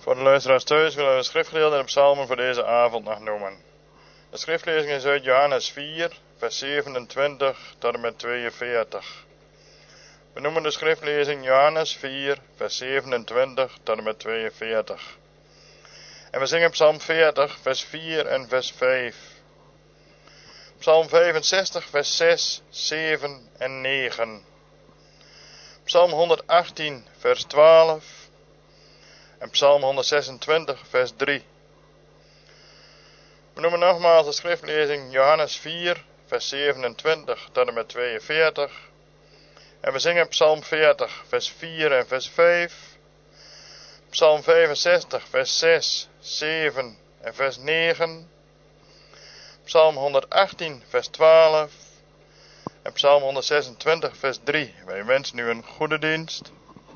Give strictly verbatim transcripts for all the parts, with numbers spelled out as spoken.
Voor de luisteraars thuis willen we de schriftgedeelte en de psalmen voor deze avond nog noemen. De schriftlezing is uit Johannes vier, vers zevenentwintig tot en met tweeënveertig. We noemen de schriftlezing Johannes vier, vers zevenentwintig tot en met tweeënveertig. En we zingen Psalm veertig, vers vier en vers vijf. Psalm vijfenzestig, vers zes, zeven en negen. Psalm honderdachttien, vers twaalf. En Psalm honderdzesentwintig, vers drie. We noemen nogmaals de schriftlezing Johannes vier, vers zevenentwintig tot en met tweeënveertig. En we zingen Psalm veertig, vers vier en vers vijf. Psalm vijfenzestig, vers zes, zeven en vers negen. Psalm honderdachttien, vers twaalf. En Psalm honderdzesentwintig, vers drie. Wij wensen u een goede dienst.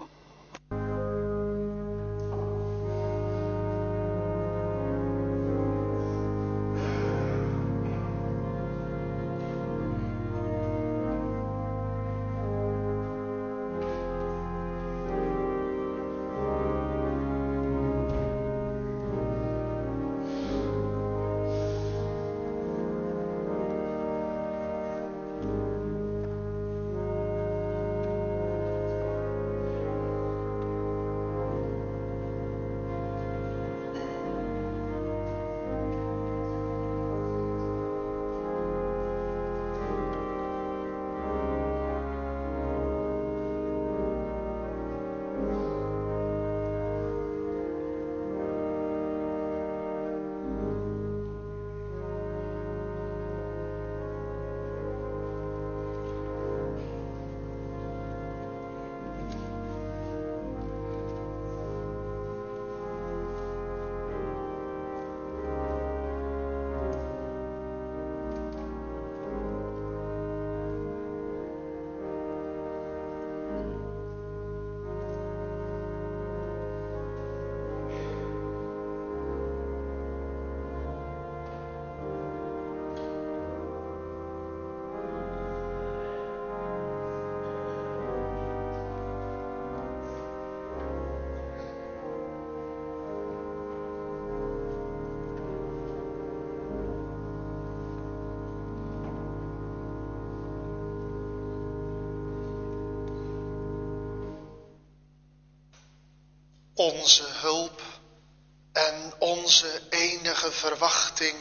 Onze hulp en onze enige verwachting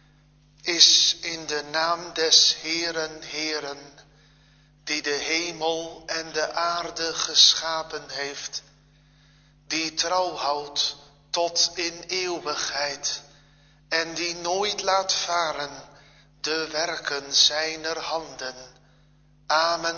is in de naam des Heeren Heeren, die de hemel en de aarde geschapen heeft, die trouw houdt tot in eeuwigheid en die nooit laat varen de werken zijner handen. Amen.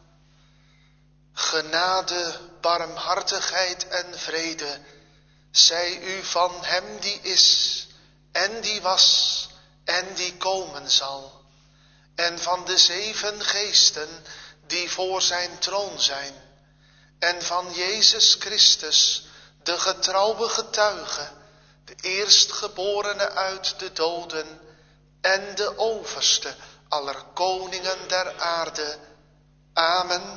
Genade, barmhartigheid en vrede zij u van hem die is en die was en die komen zal, en van de zeven geesten die voor zijn troon zijn, en van Jezus Christus, de getrouwe getuige, de eerstgeborene uit de doden en de overste aller koningen der aarde. Amen.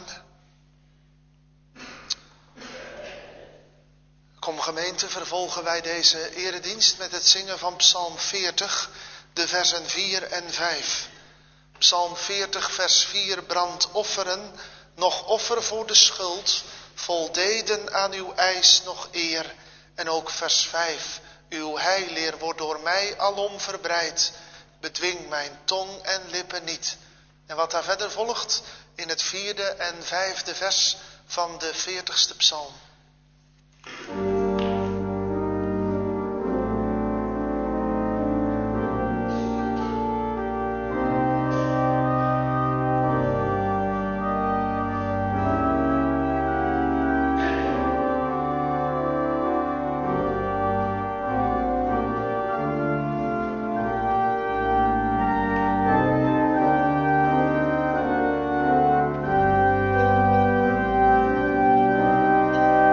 Kom gemeente, vervolgen wij deze eredienst met het zingen van Psalm veertig, de versen vier en vijf. Psalm veertig, vers vier, brandofferen, nog offer voor de schuld, voldeden aan uw eis nog eer. En ook vers vijf, uw heileer wordt door mij alom verbreid, bedwing mijn tong en lippen niet. En wat daar verder volgt in het vierde en vijfde vers van de veertigste psalm. Amen.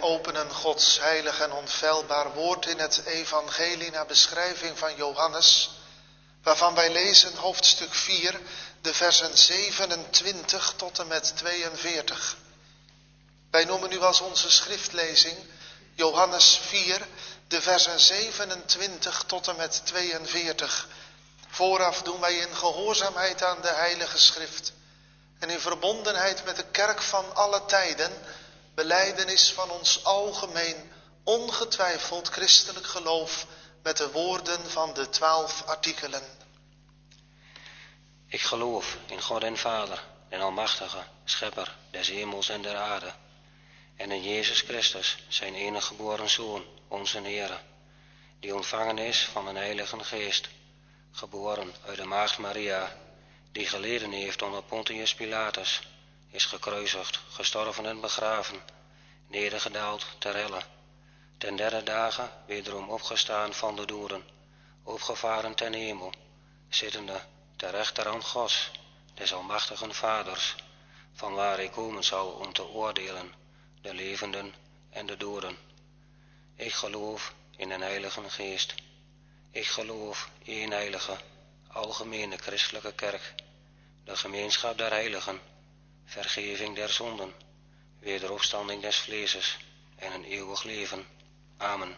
openen Gods heilig en onfeilbaar woord in het evangelie naar beschrijving van Johannes, waarvan wij lezen hoofdstuk vier, de versen zevenentwintig tot en met tweeënveertig. Wij noemen nu als onze schriftlezing Johannes vier, de versen zevenentwintig tot en met tweeënveertig. Vooraf doen wij in gehoorzaamheid aan de Heilige Schrift en in verbondenheid met de kerk van alle tijden belijdenis van ons algemeen, ongetwijfeld christelijk geloof met de woorden van de twaalf artikelen. Ik geloof in God en Vader, den Almachtige, Schepper des hemels en der aarde, en in Jezus Christus, zijn enige geboren Zoon, onze Heere, die ontvangen is van een Heilige Geest, geboren uit de Maagd Maria, die geleden heeft onder Pontius Pilatus, is gekruisigd, gestorven en begraven, nedergedaald ter helle, ten derde dagen wederom opgestaan van de doden, opgevaren ten hemel, zittende ter rechterhand Gods, des Almachtigen Vaders, van waar hij komen zal om te oordelen, de levenden en de doden. Ik geloof in een Heilige Geest. Ik geloof in een heilige, algemene christelijke kerk, de gemeenschap der heiligen, vergeving der zonden, wederopstanding des vleeses en een eeuwig leven. Amen.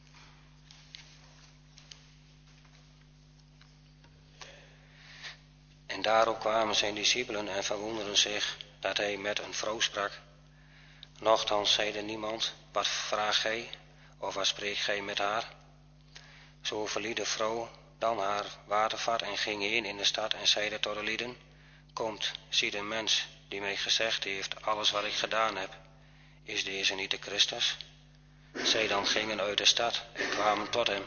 En daarop kwamen zijn discipelen en verwonderden zich dat hij met een vrouw sprak. Nochtans zeide niemand, wat vraagt gij, of wat spreekt gij met haar? Zo verliet de vrouw dan haar watervat en ging heen in de stad en zeide tot de lieden, komt, ziet een mens die mij gezegd heeft alles wat ik gedaan heb. Is deze niet de Christus? Zij dan gingen uit de stad en kwamen tot hem.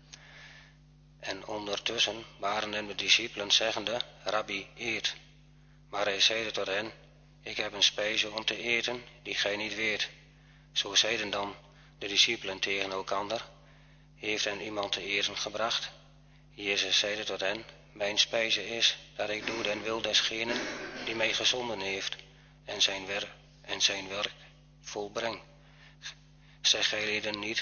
En ondertussen waren hem de discipelen zeggende, Rabbi, eet. Maar hij zeide tot hen, ik heb een spijze om te eten die gij niet weet. Zo zeiden dan de discipelen tegen elkander, heeft hen iemand te eten gebracht? Jezus zeide tot hen, mijn spijze is dat ik doe den wil desgenen die mij gezonden heeft en zijn werk, en zijn werk volbreng. Zeg gij lieden niet,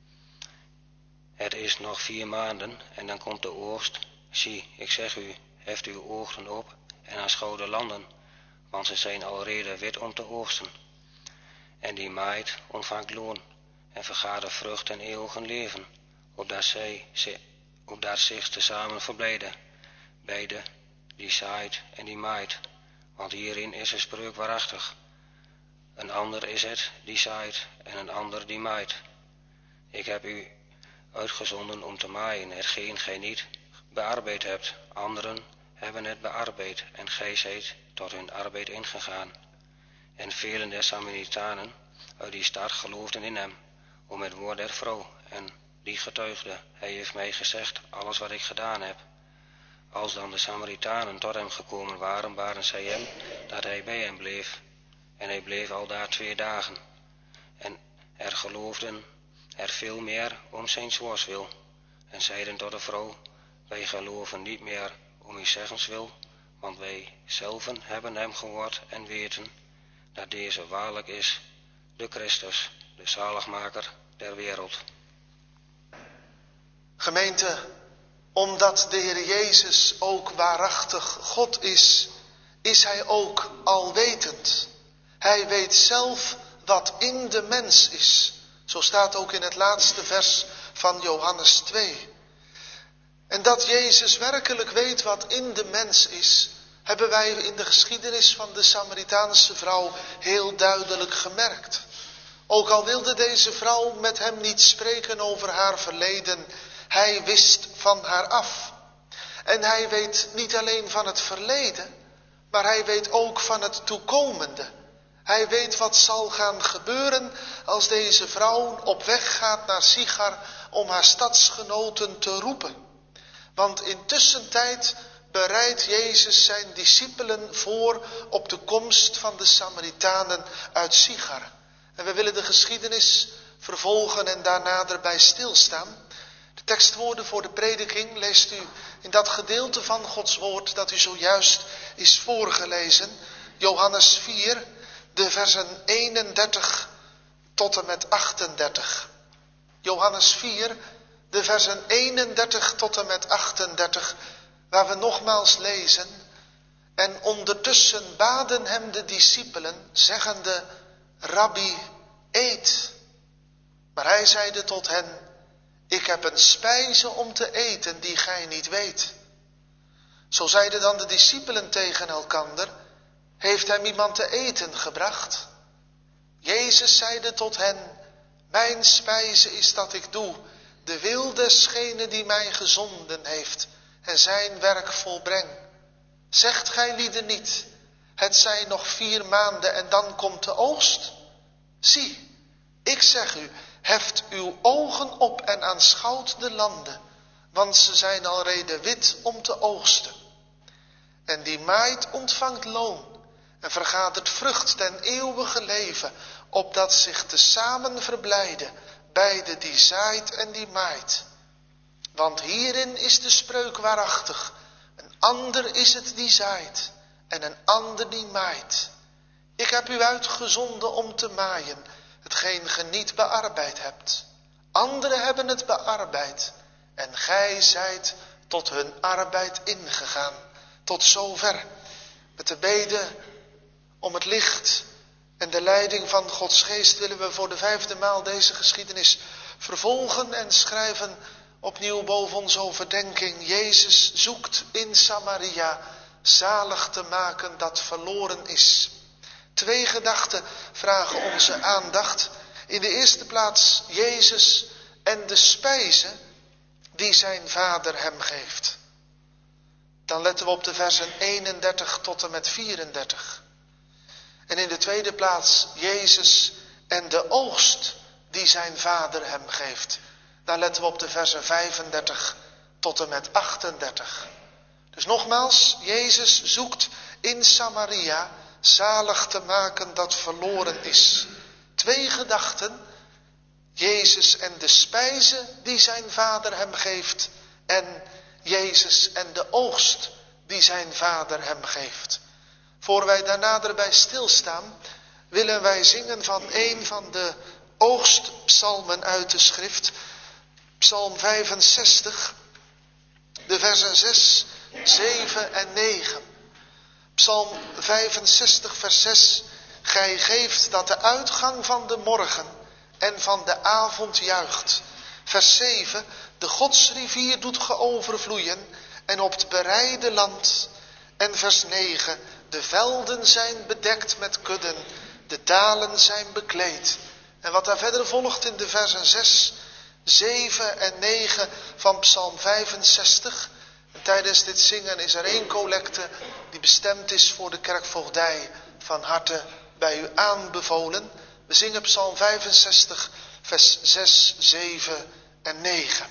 het is nog vier maanden en dan komt de oogst. Zie, ik zeg u, heft uw ogen op en aanschouw de landen, want ze zijn alrede wit om te oogsten. En die maait ontvangt loon en vergaat vrucht en eeuwigen leven, opdat zij, opdat zich tezamen verblijden, beide, die zaait en die maait, want hierin is een spreuk waarachtig. Een ander is het die zaait en een ander die maait. Ik heb u uitgezonden om te maaien hetgeen gij niet bearbeid hebt. Anderen hebben het bearbeid en gij zijt tot hun arbeid ingegaan. En velen der Samaritanen uit die stad geloofden in hem, om het woord der vrouw, en die getuigde, hij heeft mij gezegd alles wat ik gedaan heb. Als dan de Samaritanen tot hem gekomen waren, waren zij hem dat hij bij hen bleef. En hij bleef aldaar twee dagen. En er geloofden er veel meer om zijn woords wil, en zeiden tot de vrouw, wij geloven niet meer om uw zeggens wil, want wij zelven hebben hem gehoord en weten dat deze waarlijk is, de Christus, de zaligmaker der wereld. Gemeente, omdat de Heer Jezus ook waarachtig God is, is hij ook alwetend. Hij weet zelf wat in de mens is. Zo staat ook in het laatste vers van Johannes twee. En dat Jezus werkelijk weet wat in de mens is, hebben wij in de geschiedenis van de Samaritaanse vrouw heel duidelijk gemerkt. Ook al wilde deze vrouw met hem niet spreken over haar verleden, hij wist van haar af. En hij weet niet alleen van het verleden, maar hij weet ook van het toekomende. Hij weet wat zal gaan gebeuren als deze vrouw op weg gaat naar Sichar om haar stadsgenoten te roepen. Want intussen tijd bereidt Jezus zijn discipelen voor op de komst van de Samaritanen uit Sichar. En we willen de geschiedenis vervolgen en daar nader bij stilstaan. De tekstwoorden voor de prediking leest u in dat gedeelte van Gods woord dat u zojuist is voorgelezen. Johannes vier, de versen eenendertig tot en met achtendertig. Johannes vier, de versen eenendertig tot en met achtendertig, waar we nogmaals lezen: en ondertussen baden hem de discipelen, zeggende: Rabbi, eet. Maar hij zeide tot hen: ik heb een spijze om te eten die gij niet weet. Zo zeiden dan de discipelen tegen elkander: heeft hem iemand te eten gebracht? Jezus zeide tot hen: mijn spijze is dat ik doe de wil desgene die mij gezonden heeft en zijn werk volbreng. Zegt gij lieden niet: het zijn nog vier maanden en dan komt de oogst? Zie, ik zeg u, heft uw ogen op en aanschouwt de landen, want ze zijn alrede wit om te oogsten. En die maait ontvangt loon en vergadert vrucht ten eeuwige leven, opdat zich tezamen verblijden beide die zaait en die maait. Want hierin is de spreuk waarachtig: een ander is het die zaait en een ander die maait. Ik heb u uitgezonden om te maaien hetgeen ge niet bearbeid hebt. Anderen hebben het bearbeid en gij zijt tot hun arbeid ingegaan. Tot zover met de bede om het licht en de leiding van Gods geest willen we voor de vijfde maal deze geschiedenis vervolgen en schrijven opnieuw boven onze overdenking: Jezus zoekt in Samaria zalig te maken dat verloren is. Twee gedachten vragen onze aandacht. In de eerste plaats Jezus en de spijze die zijn vader hem geeft. Dan letten we op de versen eenendertig tot en met vierendertig. En in de tweede plaats Jezus en de oogst die zijn vader hem geeft. Dan letten we op de versen vijfendertig tot en met achtendertig. Dus nogmaals, Jezus zoekt in Samaria zalig te maken dat verloren is. Twee gedachten: Jezus en de spijze die zijn vader hem geeft, en Jezus en de oogst die zijn vader hem geeft. Voor wij daar nader bij stilstaan, willen wij zingen van een van de oogstpsalmen uit de schrift, Psalm vijfenzestig, de versen zes, zeven en negen. Psalm vijfenzestig vers zes: gij geeft dat de uitgang van de morgen en van de avond juicht. Vers zeven: de godsrivier doet ge overvloeien en op het bereide land. En vers negen: de velden zijn bedekt met kudden, de dalen zijn bekleed. En wat daar verder volgt in de versen zes, zeven en negen van Psalm vijfenzestig. En tijdens dit zingen is er één collecte die bestemd is voor de kerkvoogdij, van harte bij u aanbevolen. We zingen Psalm vijfenzestig vers zes, zeven en negen.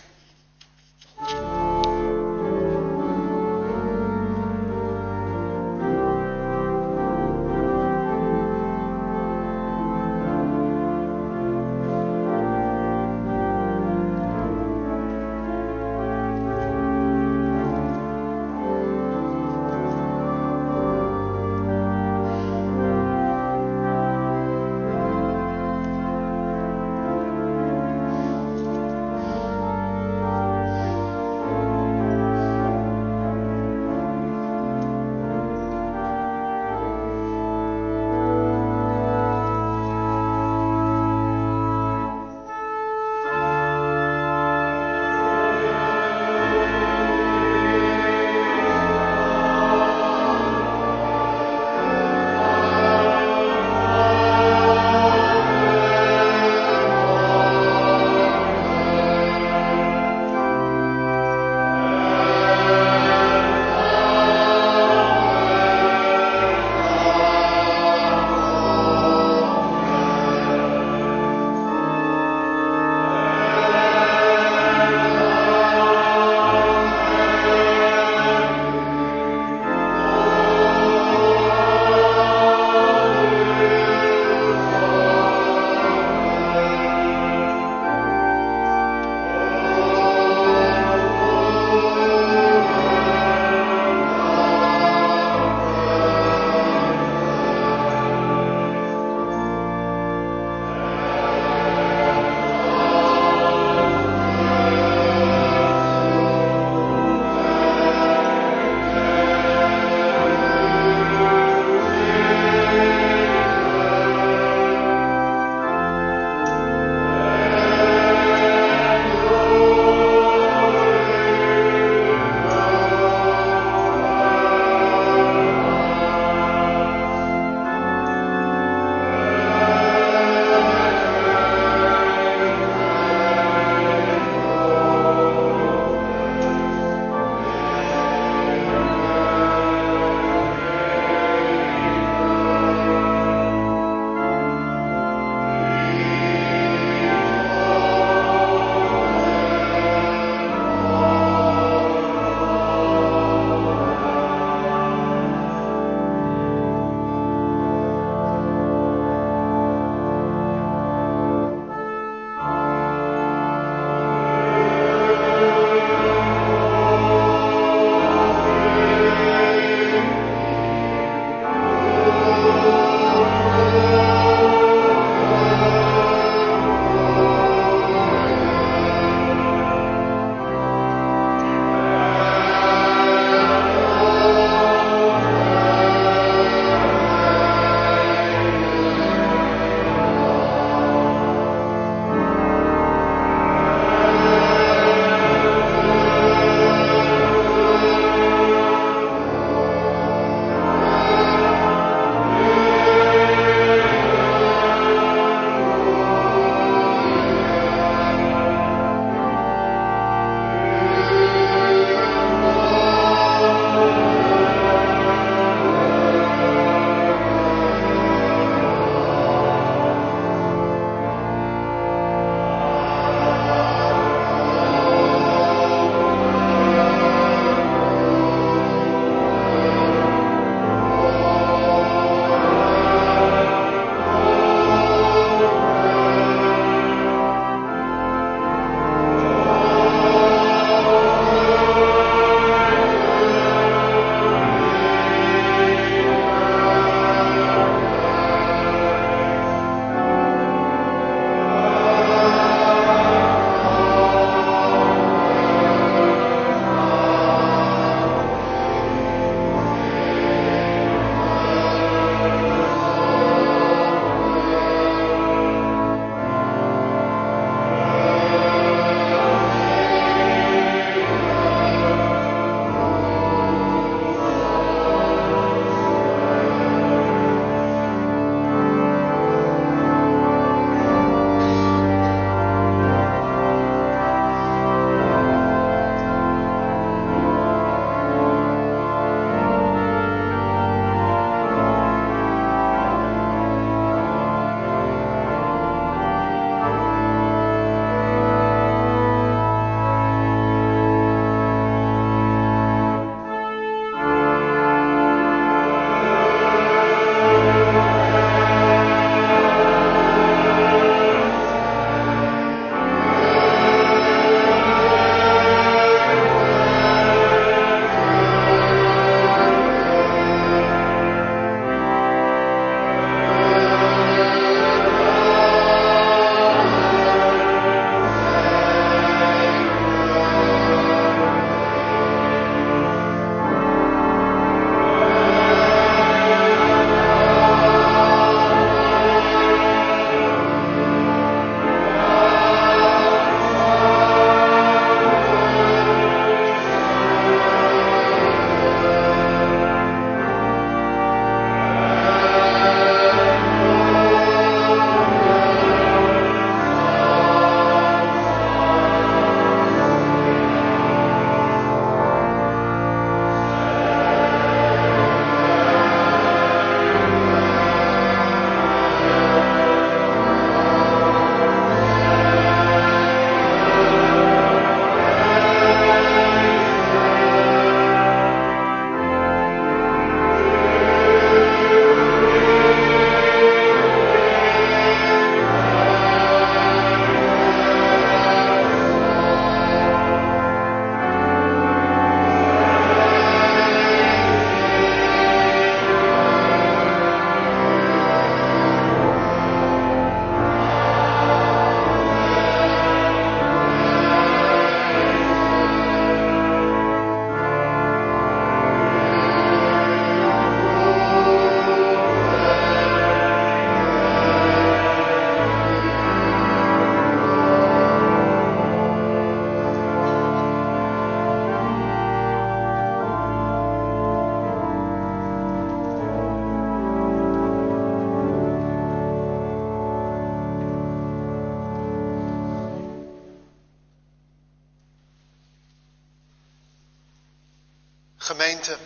Gemeente,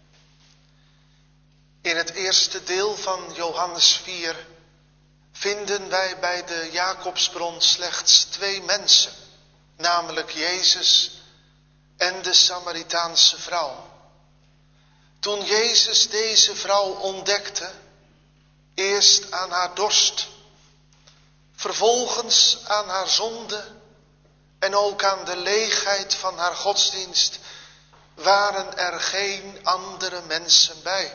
in het eerste deel van Johannes vier vinden wij bij de Jacobsbron slechts twee mensen, namelijk Jezus en de Samaritaanse vrouw. Toen Jezus deze vrouw ontdekte, eerst aan haar dorst, vervolgens aan haar zonde en ook aan de leegheid van haar godsdienst, waren er geen andere mensen bij.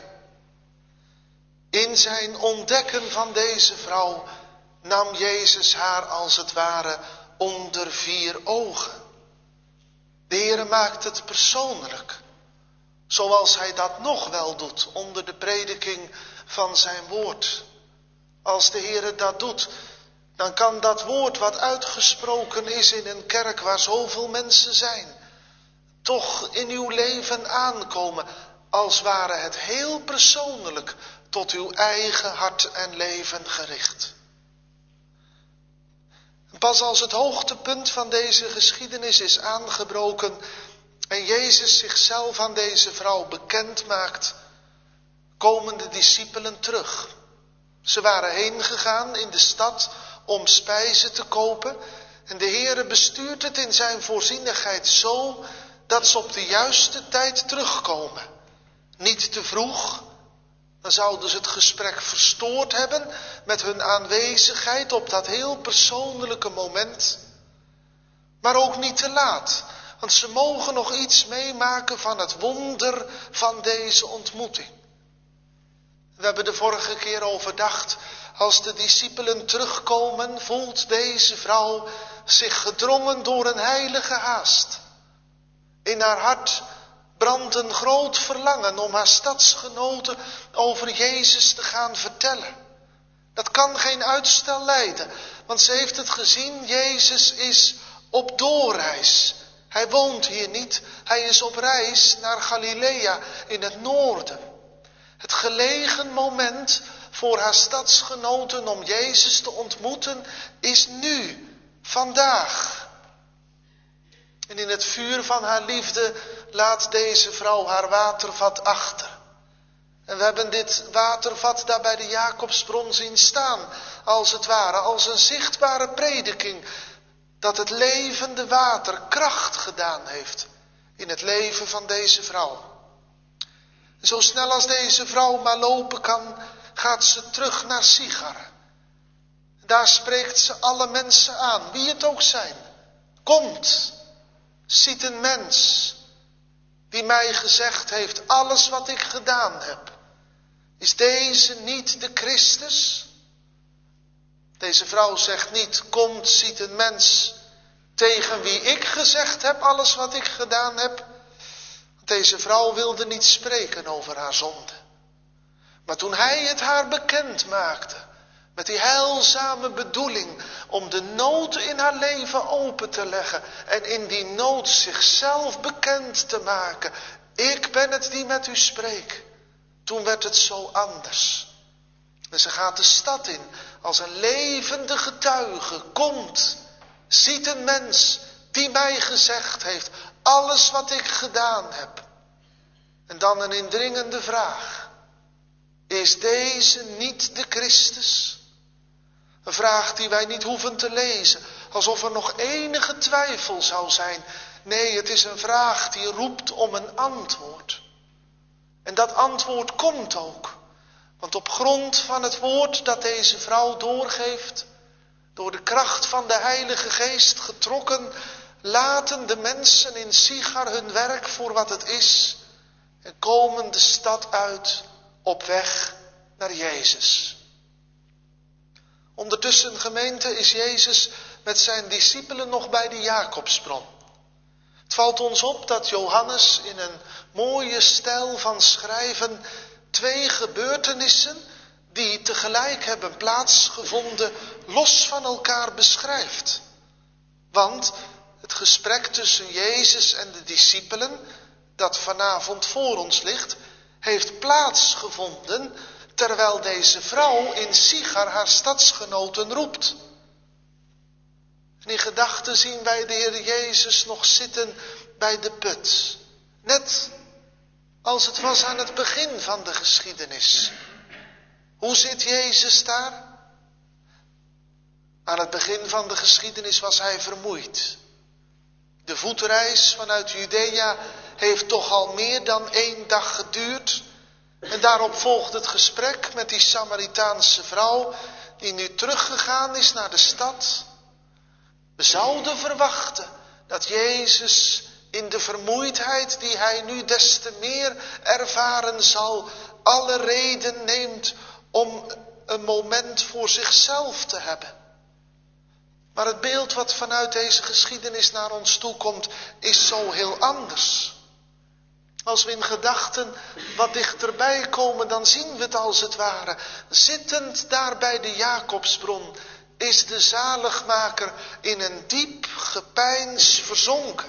In zijn ontdekken van deze vrouw nam Jezus haar als het ware onder vier ogen. De Heere maakt het persoonlijk, zoals hij dat nog wel doet onder de prediking van zijn woord. Als de Heere dat doet, dan kan dat woord wat uitgesproken is in een kerk waar zoveel mensen zijn, toch in uw leven aankomen, als ware het heel persoonlijk tot uw eigen hart en leven gericht. En pas als het hoogtepunt van deze geschiedenis is aangebroken en Jezus zichzelf aan deze vrouw bekend maakt, komen de discipelen terug. Ze waren heen gegaan in de stad om spijzen te kopen en de Heere bestuurt het in zijn voorzienigheid zo dat ze op de juiste tijd terugkomen. Niet te vroeg, dan zouden ze het gesprek verstoord hebben met hun aanwezigheid op dat heel persoonlijke moment. Maar ook niet te laat, want ze mogen nog iets meemaken van het wonder van deze ontmoeting. We hebben de vorige keer overdacht, als de discipelen terugkomen, voelt deze vrouw zich gedrongen door een heilige haast. In haar hart brandt een groot verlangen om haar stadsgenoten over Jezus te gaan vertellen. Dat kan geen uitstel lijden, want ze heeft het gezien, Jezus is op doorreis. Hij woont hier niet, hij is op reis naar Galilea in het noorden. Het gelegen moment voor haar stadsgenoten om Jezus te ontmoeten is nu, vandaag. En in het vuur van haar liefde laat deze vrouw haar watervat achter. En we hebben dit watervat daar bij de Jacobsbron zien staan, als het ware, als een zichtbare prediking, dat het levende water kracht gedaan heeft in het leven van deze vrouw. En zo snel als deze vrouw maar lopen kan, gaat ze terug naar Sichar. Daar spreekt ze alle mensen aan, wie het ook zijn. Komt, ziet een mens die mij gezegd heeft, alles wat ik gedaan heb. Is deze niet de Christus? Deze vrouw zegt niet, komt, ziet een mens tegen wie ik gezegd heb, alles wat ik gedaan heb. Deze vrouw wilde niet spreken over haar zonde. Maar toen hij het haar bekend maakte, met die heilzame bedoeling om de nood in haar leven open te leggen en in die nood zichzelf bekend te maken. Ik ben het die met u spreek. Toen werd het zo anders. En ze gaat de stad in als een levende getuige. Komt, ziet een mens die mij gezegd heeft, alles wat ik gedaan heb. En dan een indringende vraag. Is deze niet de Christus? Een vraag die wij niet hoeven te lezen, alsof er nog enige twijfel zou zijn. Nee, het is een vraag die roept om een antwoord. En dat antwoord komt ook. Want op grond van het woord dat deze vrouw doorgeeft, door de kracht van de Heilige Geest getrokken, laten de mensen in Sichar hun werk voor wat het is en komen de stad uit op weg naar Jezus. Ondertussen, gemeente, is Jezus met zijn discipelen nog bij de Jacobsbron. Het valt ons op dat Johannes in een mooie stijl van schrijven twee gebeurtenissen die tegelijk hebben plaatsgevonden los van elkaar beschrijft. Want het gesprek tussen Jezus en de discipelen, dat vanavond voor ons ligt, heeft plaatsgevonden terwijl deze vrouw in Sichar haar stadsgenoten roept. En in gedachten zien wij de Heer Jezus nog zitten bij de put. Net als het was aan het begin van de geschiedenis. Hoe zit Jezus daar? Aan het begin van de geschiedenis was hij vermoeid. De voetreis vanuit Judea heeft toch al meer dan één dag geduurd. En daarop volgt het gesprek met die Samaritaanse vrouw die nu teruggegaan is naar de stad. We zouden verwachten dat Jezus in de vermoeidheid die hij nu des te meer ervaren zal, alle reden neemt om een moment voor zichzelf te hebben. Maar het beeld wat vanuit deze geschiedenis naar ons toe komt, is zo heel anders. Als we in gedachten wat dichterbij komen, dan zien we het als het ware. Zittend daar bij de Jacobsbron is de zaligmaker in een diep gepeins verzonken.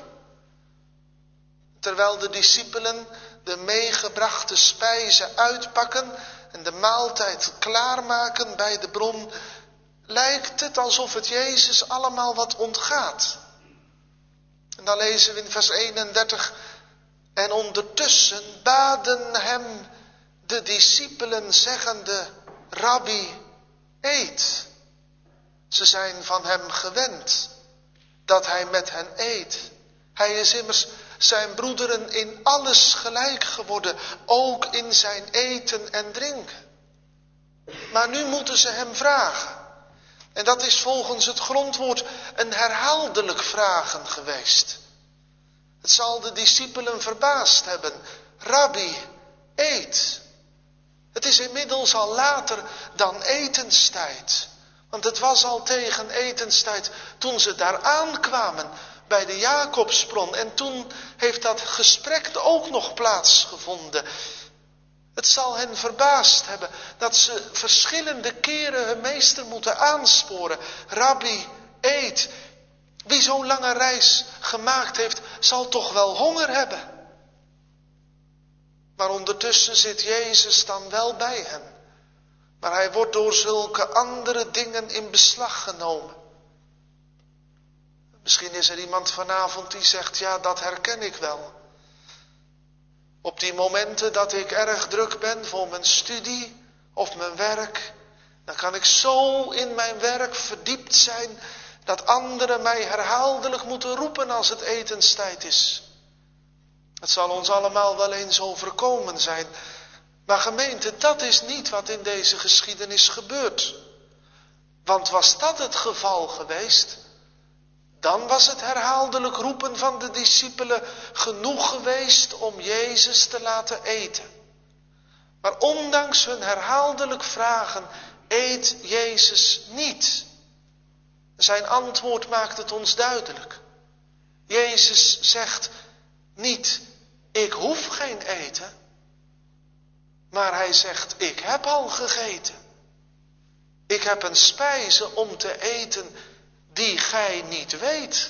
Terwijl de discipelen de meegebrachte spijzen uitpakken en de maaltijd klaarmaken bij de bron, lijkt het alsof het Jezus allemaal wat ontgaat. En dan lezen we in vers eenendertig... En ondertussen baden hem de discipelen zeggende, Rabbi, eet. Ze zijn van hem gewend dat hij met hen eet. Hij is immers zijn broederen in alles gelijk geworden, ook in zijn eten en drinken. Maar nu moeten ze hem vragen. En dat is volgens het grondwoord een herhaaldelijk vragen geweest. Het zal de discipelen verbaasd hebben. Rabbi, eet. Het is inmiddels al later dan etenstijd. Want het was al tegen etenstijd toen ze daar aankwamen bij de Jacobsbron. En toen heeft dat gesprek ook nog plaatsgevonden. Het zal hen verbaasd hebben dat ze verschillende keren hun meester moeten aansporen. Rabbi, eet. Wie zo'n lange reis gemaakt heeft, zal toch wel honger hebben. Maar ondertussen zit Jezus dan wel bij hen. Maar hij wordt door zulke andere dingen in beslag genomen. Misschien is er iemand vanavond die zegt, ja, dat herken ik wel. Op die momenten dat ik erg druk ben voor mijn studie of mijn werk, dan kan ik zo in mijn werk verdiept zijn dat anderen mij herhaaldelijk moeten roepen als het etenstijd is. Het zal ons allemaal wel eens overkomen zijn. Maar gemeente, dat is niet wat in deze geschiedenis gebeurt. Want was dat het geval geweest, dan was het herhaaldelijk roepen van de discipelen genoeg geweest om Jezus te laten eten. Maar ondanks hun herhaaldelijk vragen, eet Jezus niet. Zijn antwoord maakt het ons duidelijk. Jezus zegt niet, ik hoef geen eten. Maar hij zegt, ik heb al gegeten. Ik heb een spijze om te eten die gij niet weet.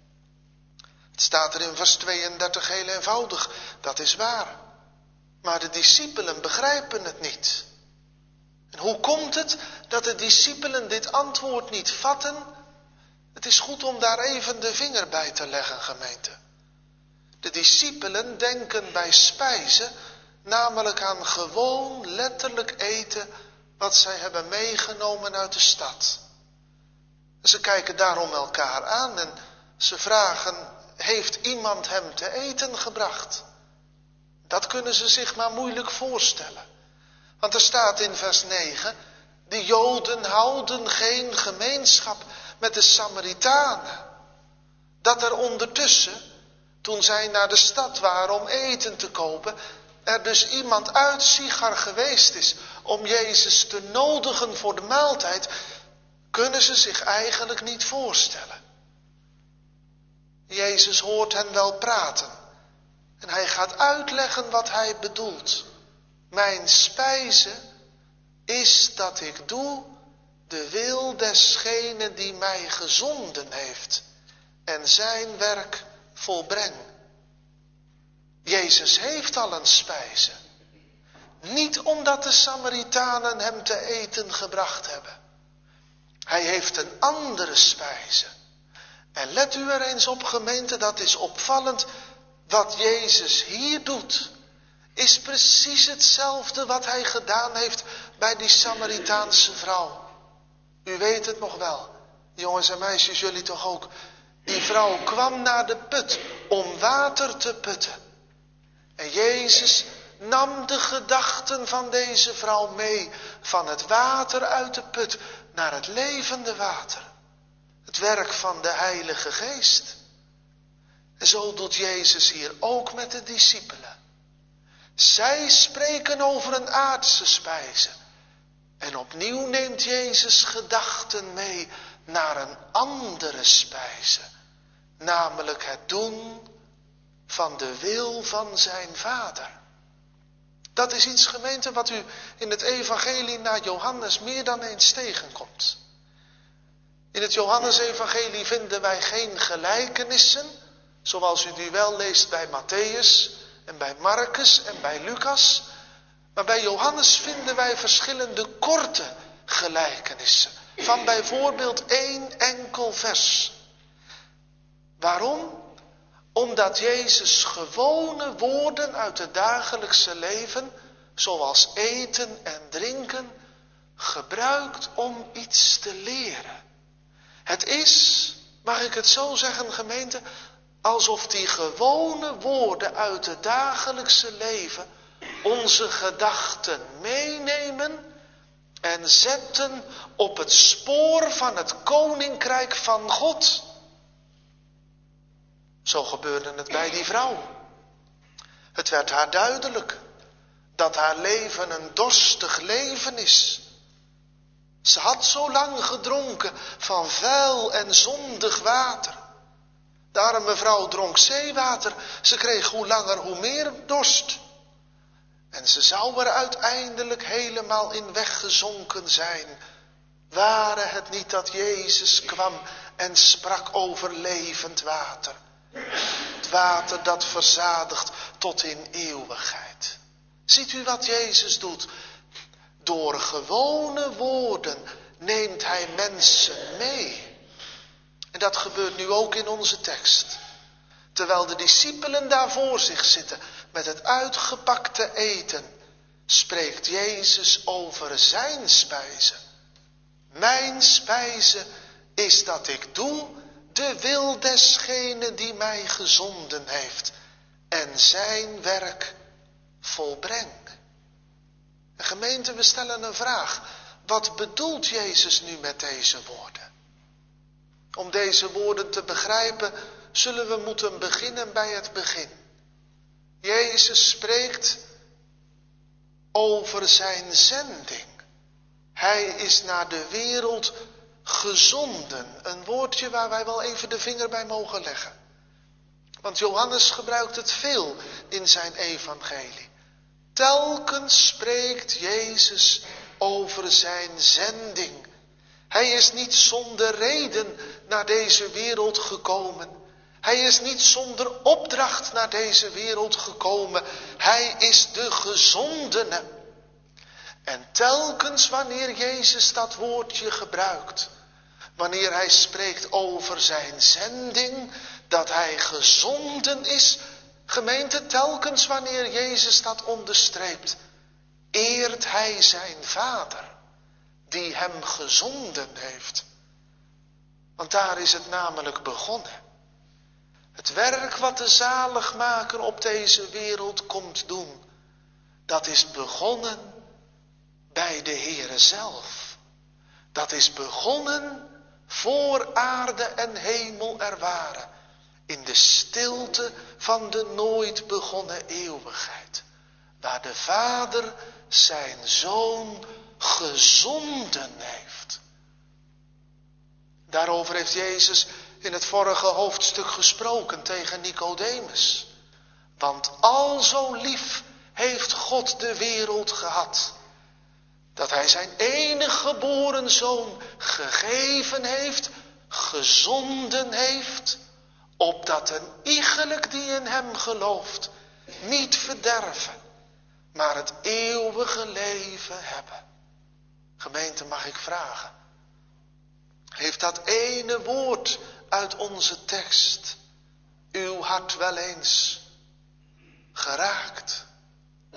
Het staat er in vers tweeëndertig heel eenvoudig, dat is waar. Maar de discipelen begrijpen het niet. En hoe komt het dat de discipelen dit antwoord niet vatten? Het is goed om daar even de vinger bij te leggen, gemeente. De discipelen denken bij spijzen namelijk aan gewoon letterlijk eten wat zij hebben meegenomen uit de stad. Ze kijken daarom elkaar aan en ze vragen, heeft iemand hem te eten gebracht? Dat kunnen ze zich maar moeilijk voorstellen. Want er staat in vers negen, de Joden houden geen gemeenschap met de Samaritanen. Dat er ondertussen, toen zij naar de stad waren om eten te kopen, er dus iemand uit Sichar geweest is om Jezus te nodigen voor de maaltijd, kunnen ze zich eigenlijk niet voorstellen. Jezus hoort hen wel praten en hij gaat uitleggen wat hij bedoelt. Mijn spijze is dat ik doe de wil desgene die mij gezonden heeft en zijn werk volbreng. Jezus heeft al een spijze. Niet omdat de Samaritanen hem te eten gebracht hebben. Hij heeft een andere spijze. En let u er eens op, gemeente, dat is opvallend wat Jezus hier doet. is precies hetzelfde wat hij gedaan heeft bij die Samaritaanse vrouw. U weet het nog wel, jongens en meisjes, jullie toch ook. Die vrouw kwam naar de put om water te putten. En Jezus nam de gedachten van deze vrouw mee, van het water uit de put naar het levende water. Het werk van de Heilige Geest. En zo doet Jezus hier ook met de discipelen. Zij spreken over een aardse spijze. En opnieuw neemt Jezus gedachten mee naar een andere spijze. Namelijk het doen van de wil van zijn Vader. Dat is iets, gemeente, wat u in het evangelie naar Johannes meer dan eens tegenkomt. In het Johannesevangelie vinden wij geen gelijkenissen, zoals u die wel leest bij Matthäus en bij Marcus en bij Lucas. Maar bij Johannes vinden wij verschillende korte gelijkenissen, van bijvoorbeeld één enkel vers. Waarom? Omdat Jezus gewone woorden uit het dagelijkse leven, zoals eten en drinken, gebruikt om iets te leren. Het is, mag ik het zo zeggen, gemeente, alsof die gewone woorden uit het dagelijkse leven onze gedachten meenemen en zetten op het spoor van het koninkrijk van God. Zo gebeurde het bij die vrouw. Het werd haar duidelijk dat haar leven een dorstig leven is. Ze had zo lang gedronken van vuil en zondig water. De arme vrouw dronk zeewater. Ze kreeg hoe langer hoe meer dorst. En ze zou er uiteindelijk helemaal in weggezonken zijn, ware het niet dat Jezus kwam en sprak over levend water. Het water dat verzadigt tot in eeuwigheid. Ziet u wat Jezus doet? Door gewone woorden neemt hij mensen mee. En dat gebeurt nu ook in onze tekst. Terwijl de discipelen daar voor zich zitten met het uitgepakte eten, spreekt Jezus over zijn spijze. Mijn spijze is dat ik doe de wil desgene die mij gezonden heeft en zijn werk volbreng. En gemeente, we stellen een vraag. Wat bedoelt Jezus nu met deze woorden? Om deze woorden te begrijpen, zullen we moeten beginnen bij het begin. Jezus spreekt over zijn zending. Hij is naar de wereld gezonden. Een woordje waar wij wel even de vinger bij mogen leggen. Want Johannes gebruikt het veel in zijn evangelie. Telkens spreekt Jezus over zijn zending. Hij is niet zonder reden naar deze wereld gekomen. Hij is niet zonder opdracht naar deze wereld gekomen. Hij is de gezondene. En telkens wanneer Jezus dat woordje gebruikt, wanneer hij spreekt over zijn zending, dat hij gezonden is, gemeente, telkens wanneer Jezus dat onderstreept, eert hij zijn Vader, die hem gezonden heeft. Want daar is het namelijk begonnen. Het werk wat de zaligmaker op deze wereld komt doen, dat is begonnen bij de Heere zelf. Dat is begonnen voor aarde en hemel er waren, in de stilte van de nooit begonnen eeuwigheid, waar de Vader zijn Zoon gezonden heeft. Daarover heeft Jezus in het vorige hoofdstuk gesproken tegen Nicodemus. Want al zo lief heeft God de wereld gehad, dat hij zijn enige geboren Zoon gegeven heeft, gezonden heeft, opdat een iegelijk die in hem gelooft niet verderven, maar het eeuwige leven hebben. Gemeente, mag ik vragen, heeft dat ene woord uit onze tekst uw hart wel eens geraakt?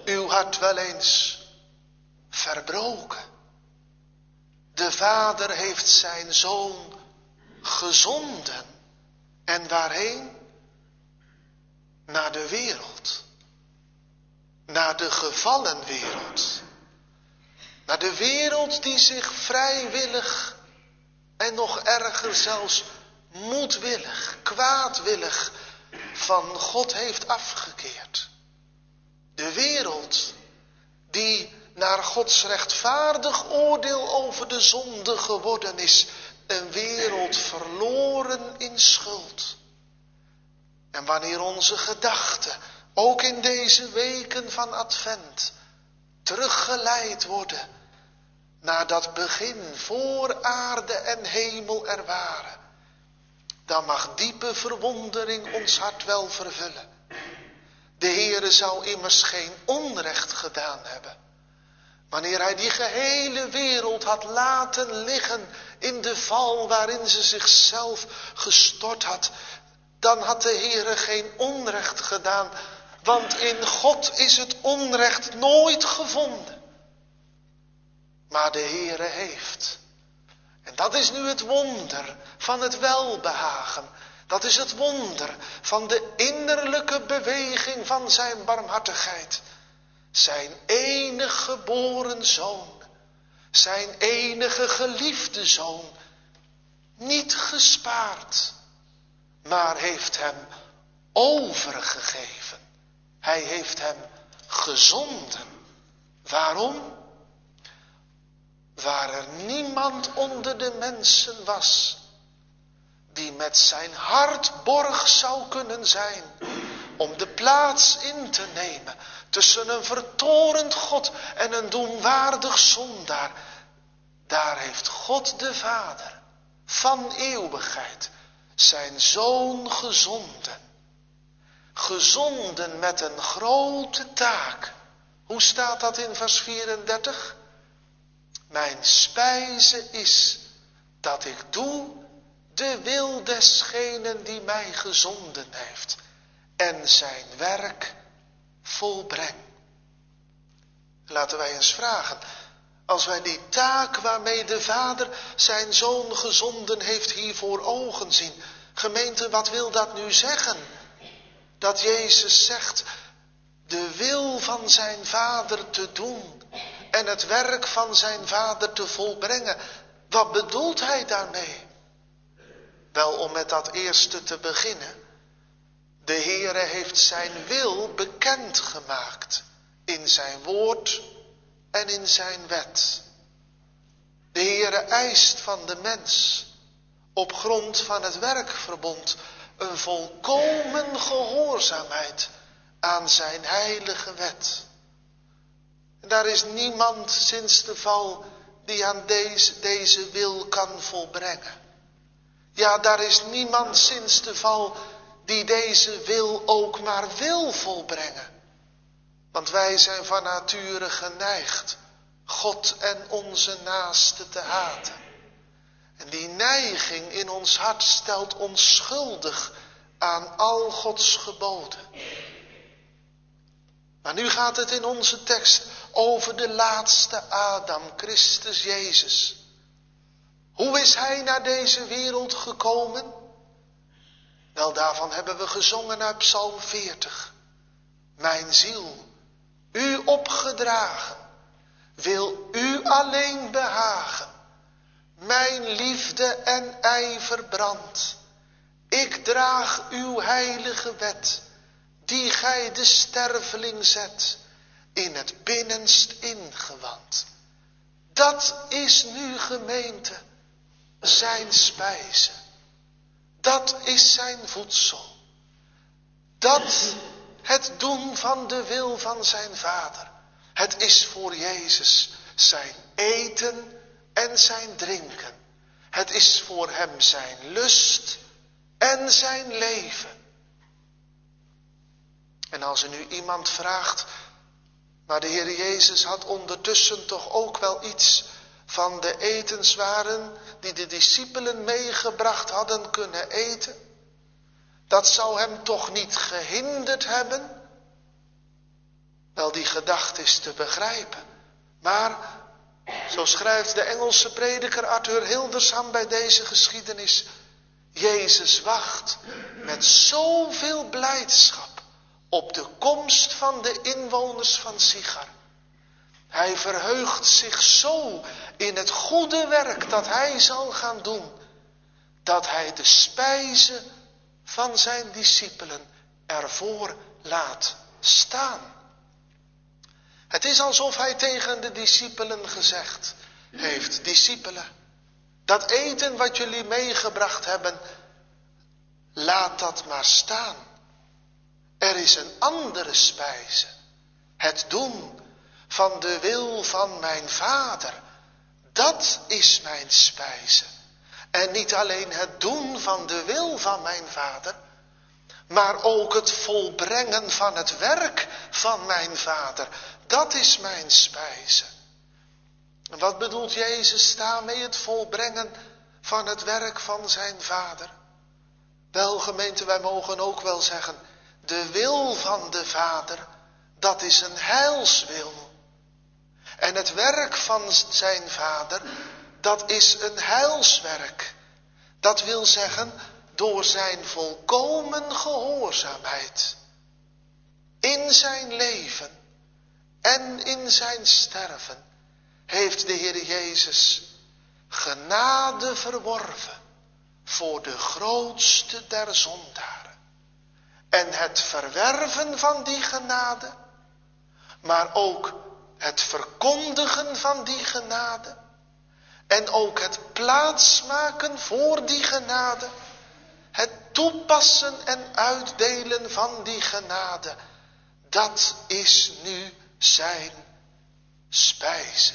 uw hart wel eens verbroken? De Vader heeft zijn Zoon gezonden. En waarheen? Naar de wereld. Naar de gevallen wereld. Naar de wereld die zich vrijwillig en nog erger zelfs moedwillig, kwaadwillig van God heeft afgekeerd. De wereld die naar Gods rechtvaardig oordeel over de zonde geworden is. Een wereld verloren in schuld. En wanneer onze gedachten, ook in deze weken van Advent, teruggeleid worden naar dat begin voor aarde en hemel er waren, dan mag diepe verwondering ons hart wel vervullen. De Heere zou immers geen onrecht gedaan hebben, wanneer hij die gehele wereld had laten liggen in de val waarin ze zichzelf gestort had. Dan had de Heere geen onrecht gedaan, want in God is het onrecht nooit gevonden. Maar de Heere heeft. En dat is nu het wonder van het welbehagen. Dat is het wonder van de innerlijke beweging van zijn barmhartigheid. Zijn enige geboren zoon, zijn enige geliefde zoon, niet gespaard, maar heeft hem overgegeven. Hij heeft hem gezonden. Waarom? Waar er niemand onder de mensen was die met zijn hart borg zou kunnen zijn om de plaats in te nemen tussen een vertorend God en een doenwaardig zondaar. Daar heeft God de Vader van eeuwigheid zijn Zoon gezonden. Gezonden met een grote taak. Hoe staat dat in vers vierendertig? Mijn spijze is dat ik doe de wil desgenen die mij gezonden heeft en zijn werk volbreng. Laten wij eens vragen, als wij die taak waarmee de Vader zijn Zoon gezonden heeft hier voor ogen zien. Gemeente, wat wil dat nu zeggen? Dat Jezus zegt de wil van zijn Vader te doen en het werk van zijn Vader te volbrengen. Wat bedoelt hij daarmee? Wel, om met dat eerste te beginnen. De Heere heeft zijn wil bekendgemaakt in zijn woord en in zijn wet. De Heere eist van de mens op grond van het werkverbond een volkomen gehoorzaamheid aan zijn heilige wet. En daar is niemand sinds de val die aan deze, deze wil kan volbrengen. Ja, daar is niemand sinds de val die deze wil ook maar wil volbrengen. Want wij zijn van nature geneigd God en onze naaste te haten. En die neiging in ons hart stelt ons schuldig aan al Gods geboden. Maar nu gaat het in onze tekst over de laatste Adam, Christus Jezus. Hoe is hij naar deze wereld gekomen? Wel, daarvan hebben we gezongen uit Psalm veertig. Mijn ziel, u opgedragen, wil u alleen behagen. Mijn liefde en ijver brandt. Ik draag uw heilige wet, die gij de sterveling zet, in het binnenst ingewand. Dat is nu, gemeente, zijn spijze. Dat is zijn voedsel. Dat het doen van de wil van zijn Vader. Het is voor Jezus zijn eten en zijn drinken. Het is voor hem zijn lust en zijn leven. En als er nu iemand vraagt, maar de Heer Jezus had ondertussen toch ook wel iets van de etenswaren die de discipelen meegebracht hadden kunnen eten. Dat zou hem toch niet gehinderd hebben? Wel, die gedachte is te begrijpen. Maar, zo schrijft de Engelse prediker Arthur Hildesheim bij deze geschiedenis, Jezus wacht met zoveel blijdschap op de komst van de inwoners van Sichar. Hij verheugt zich zo in het goede werk dat hij zal gaan doen, dat hij de spijze van zijn discipelen ervoor laat staan. Het is alsof hij tegen de discipelen gezegd heeft, discipelen, dat eten wat jullie meegebracht hebben, laat dat maar staan. Er is een andere spijze, het doen van de wil van mijn Vader. Dat is mijn spijze. En niet alleen het doen van de wil van mijn Vader, maar ook het volbrengen van het werk van mijn Vader. Dat is mijn spijze. En wat bedoelt Jezus daarmee, het volbrengen van het werk van zijn Vader? Wel, gemeente, wij mogen ook wel zeggen, de wil van de Vader, dat is een heilswil. En het werk van zijn Vader, dat is een heilswerk. Dat wil zeggen, door zijn volkomen gehoorzaamheid in zijn leven en in zijn sterven, heeft de Heer Jezus genade verworven voor de grootste der zondaren. En het verwerven van die genade, maar ook het verkondigen van die genade, en ook het plaatsmaken voor die genade, het toepassen en uitdelen van die genade, dat is nu zijn spijze.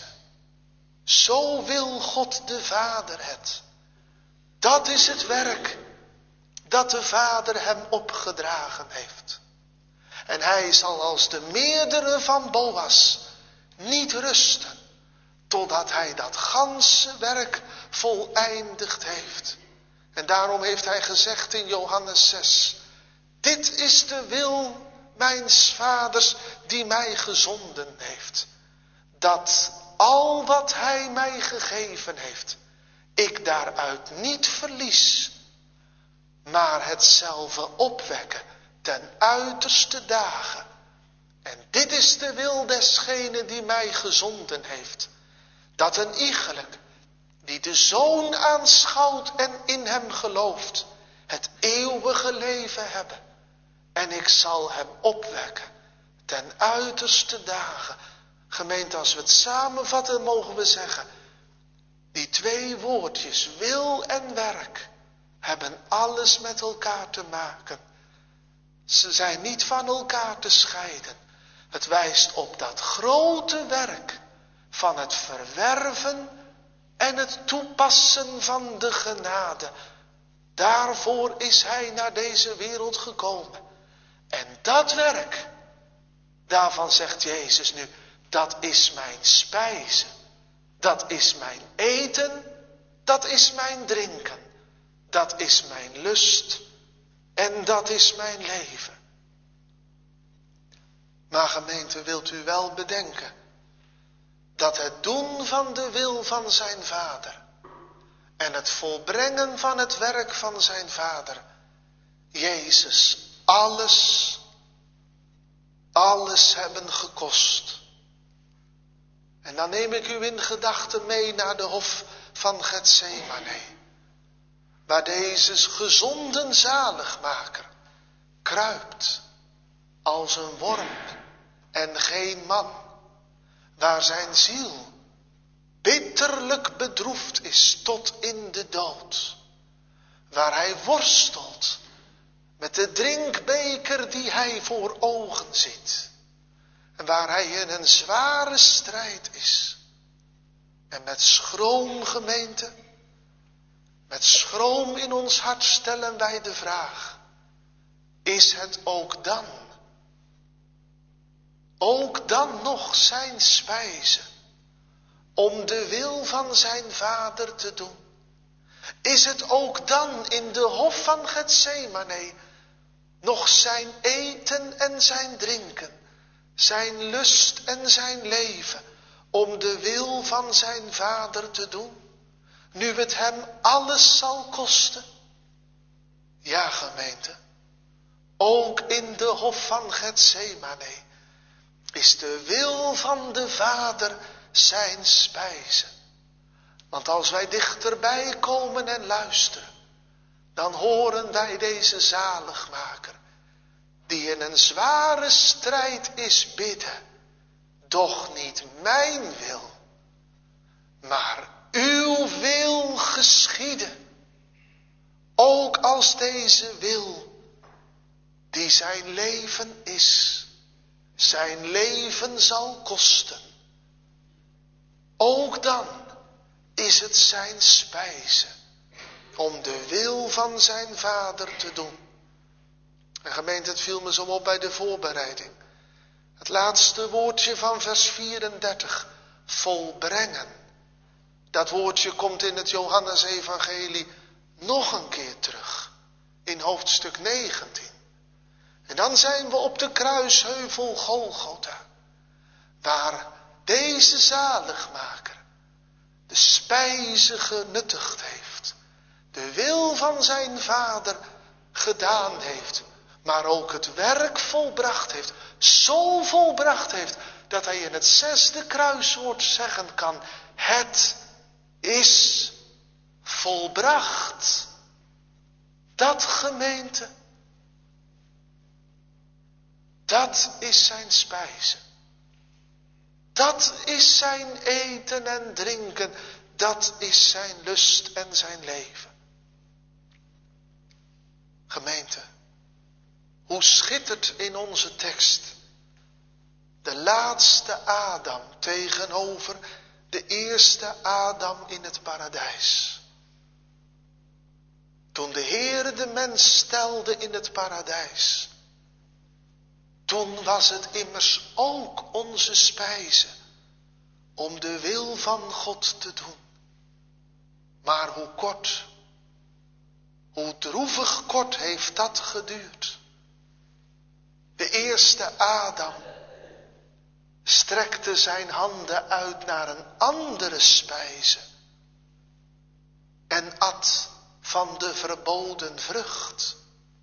Zo wil God de Vader het. Dat is het werk dat de Vader hem opgedragen heeft. En hij zal als de meerdere van Boas niet rusten, totdat hij dat ganse werk voleindigd heeft. En daarom heeft hij gezegd in Johannes zes, dit is de wil mijns Vaders die mij gezonden heeft, dat al wat hij mij gegeven heeft, ik daaruit niet verlies, maar hetzelfde opwekken ten uiterste dagen. En dit is de wil desgene die mij gezonden heeft, dat een iegelijk die de Zoon aanschouwt en in hem gelooft, het eeuwige leven hebben. En ik zal hem opwekken ten uiterste dagen. Gemeente, als we het samenvatten, mogen we zeggen, die twee woordjes, wil en werk, hebben alles met elkaar te maken. Ze zijn niet van elkaar te scheiden. Het wijst op dat grote werk van het verwerven en het toepassen van de genade. Daarvoor is hij naar deze wereld gekomen. En dat werk, daarvan zegt Jezus nu, dat is mijn spijze. Dat is mijn eten, dat is mijn drinken. Dat is mijn lust en dat is mijn leven. Maar gemeente, wilt u wel bedenken dat het doen van de wil van zijn Vader en het volbrengen van het werk van zijn Vader, Jezus, alles, alles hebben gekost. En dan neem ik u in gedachten mee naar de hof van Getsemane, waar deze gezonden zaligmaker kruipt als een worm en geen man, waar zijn ziel bitterlijk bedroefd is tot in de dood, waar hij worstelt met de drinkbeker die hij voor ogen ziet, en waar hij in een zware strijd is. En met schroom, gemeente, met schroom in ons hart stellen wij de vraag, is het ook dan, ook dan nog zijn spijze, om de wil van zijn Vader te doen? Is het ook dan in de hof van Getsemane nog zijn eten en zijn drinken, zijn lust en zijn leven om de wil van zijn Vader te doen, nu het hem alles zal kosten? Ja, gemeente, ook in de hof van Getsemane is de wil van de Vader zijn spijze. Want als wij dichterbij komen en luisteren, dan horen wij deze zaligmaker, die in een zware strijd is bidden: doch niet mijn wil, maar uw wil geschieden. Ook als deze wil, die zijn leven is, zijn leven zal kosten, ook dan is het zijn spijze om de wil van zijn Vader te doen. En gemeente, het viel me zo op bij de voorbereiding. Het laatste woordje van vers vierendertig, volbrengen. Dat woordje komt in het Johannesevangelie nog een keer terug, in hoofdstuk negentien. En dan zijn we op de kruisheuvel Golgotha, waar deze zaligmaker de spijze genuttigd heeft, de wil van zijn Vader gedaan heeft, maar ook het werk volbracht heeft, zo volbracht heeft, dat hij in het zesde kruiswoord zeggen kan: het is volbracht. Dat, gemeente, dat is zijn spijze. Dat is zijn eten en drinken. Dat is zijn lust en zijn leven. Gemeente, hoe schittert in onze tekst de laatste Adam tegenover de eerste Adam in het paradijs. Toen de Heere de mens stelde in het paradijs, toen was het immers ook onze spijze om de wil van God te doen. Maar hoe kort, hoe droevig kort heeft dat geduurd. De eerste Adam strekte zijn handen uit naar een andere spijze en at van de verboden vrucht.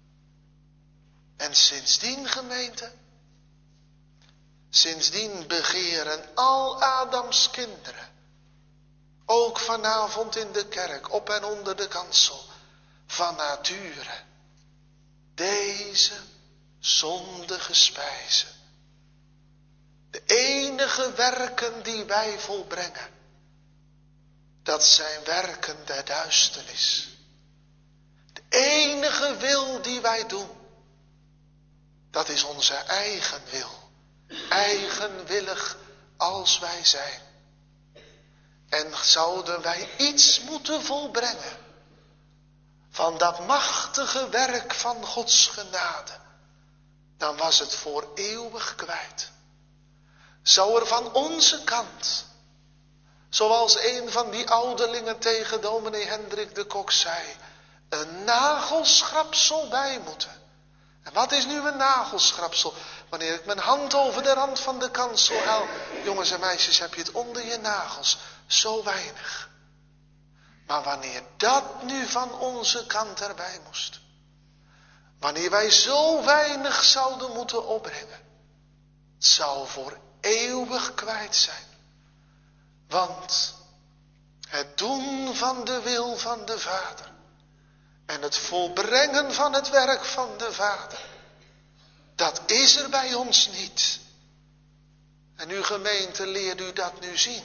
En sindsdien, gemeente, sindsdien begeren al Adams kinderen, ook vanavond in de kerk, op en onder de kansel, van nature deze zondige spijze. De enige werken die wij volbrengen, dat zijn werken der duisternis. De enige wil die wij doen, dat is onze eigen wil. Eigenwillig als wij zijn. En zouden wij iets moeten volbrengen van dat machtige werk van Gods genade, dan was het voor eeuwig kwijt. Zou er van onze kant, zoals een van die ouderlingen tegen dominee Hendrik de Kok zei, een nagelschrapsel bij moeten. En wat is nu een nagelschrapsel? Wanneer ik mijn hand over de rand van de kansel haal, jongens en meisjes, heb je het onder je nagels. Zo weinig. Maar wanneer dat nu van onze kant erbij moest, wanneer wij zo weinig zouden moeten opbrengen, het zou voor eeuwig kwijt zijn. Want het doen van de wil van de Vader en het volbrengen van het werk van de Vader, dat is er bij ons niet. En uw gemeente, leert u dat nu zien.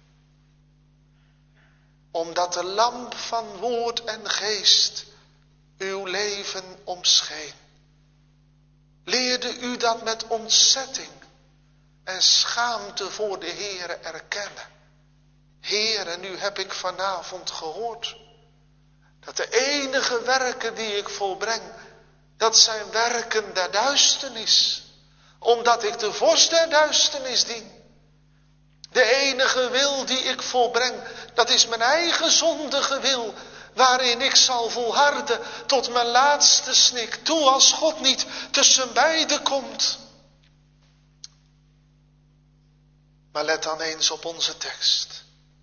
Omdat de lamp van woord en geest uw leven omscheen. Leerde u dat met ontzetting en schaamte voor de Heere erkennen. Heere, nu heb ik vanavond gehoord dat de enige werken die ik volbreng, dat zijn werken der duisternis. Omdat ik de vorst der duisternis dien. De enige wil die ik volbreng, dat is mijn eigen zondige wil, waarin ik zal volharden tot mijn laatste snik toe, als God niet tussen beiden komt. Maar let dan eens op onze tekst.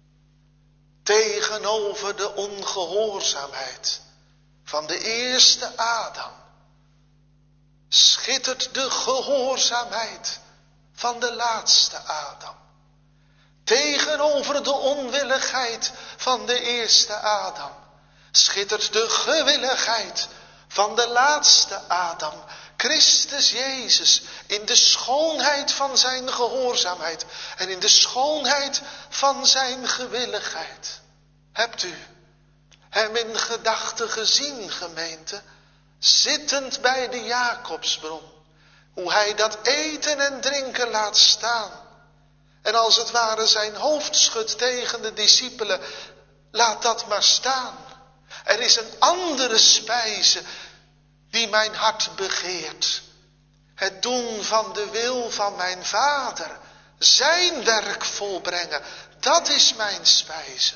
Tegenover de ongehoorzaamheid van de eerste Adam schittert de gehoorzaamheid van de laatste Adam. Tegenover de onwilligheid van de eerste Adam schittert de gewilligheid van de laatste Adam, Christus Jezus, in de schoonheid van zijn gehoorzaamheid en in de schoonheid van zijn gewilligheid. Hebt u hem in gedachten gezien, gemeente, zittend bij de Jacobsbron, hoe hij dat eten en drinken laat staan en als het ware zijn hoofd schudt tegen de discipelen, laat dat maar staan. Er is een andere spijze die mijn hart begeert. Het doen van de wil van mijn Vader, zijn werk volbrengen, dat is mijn spijze.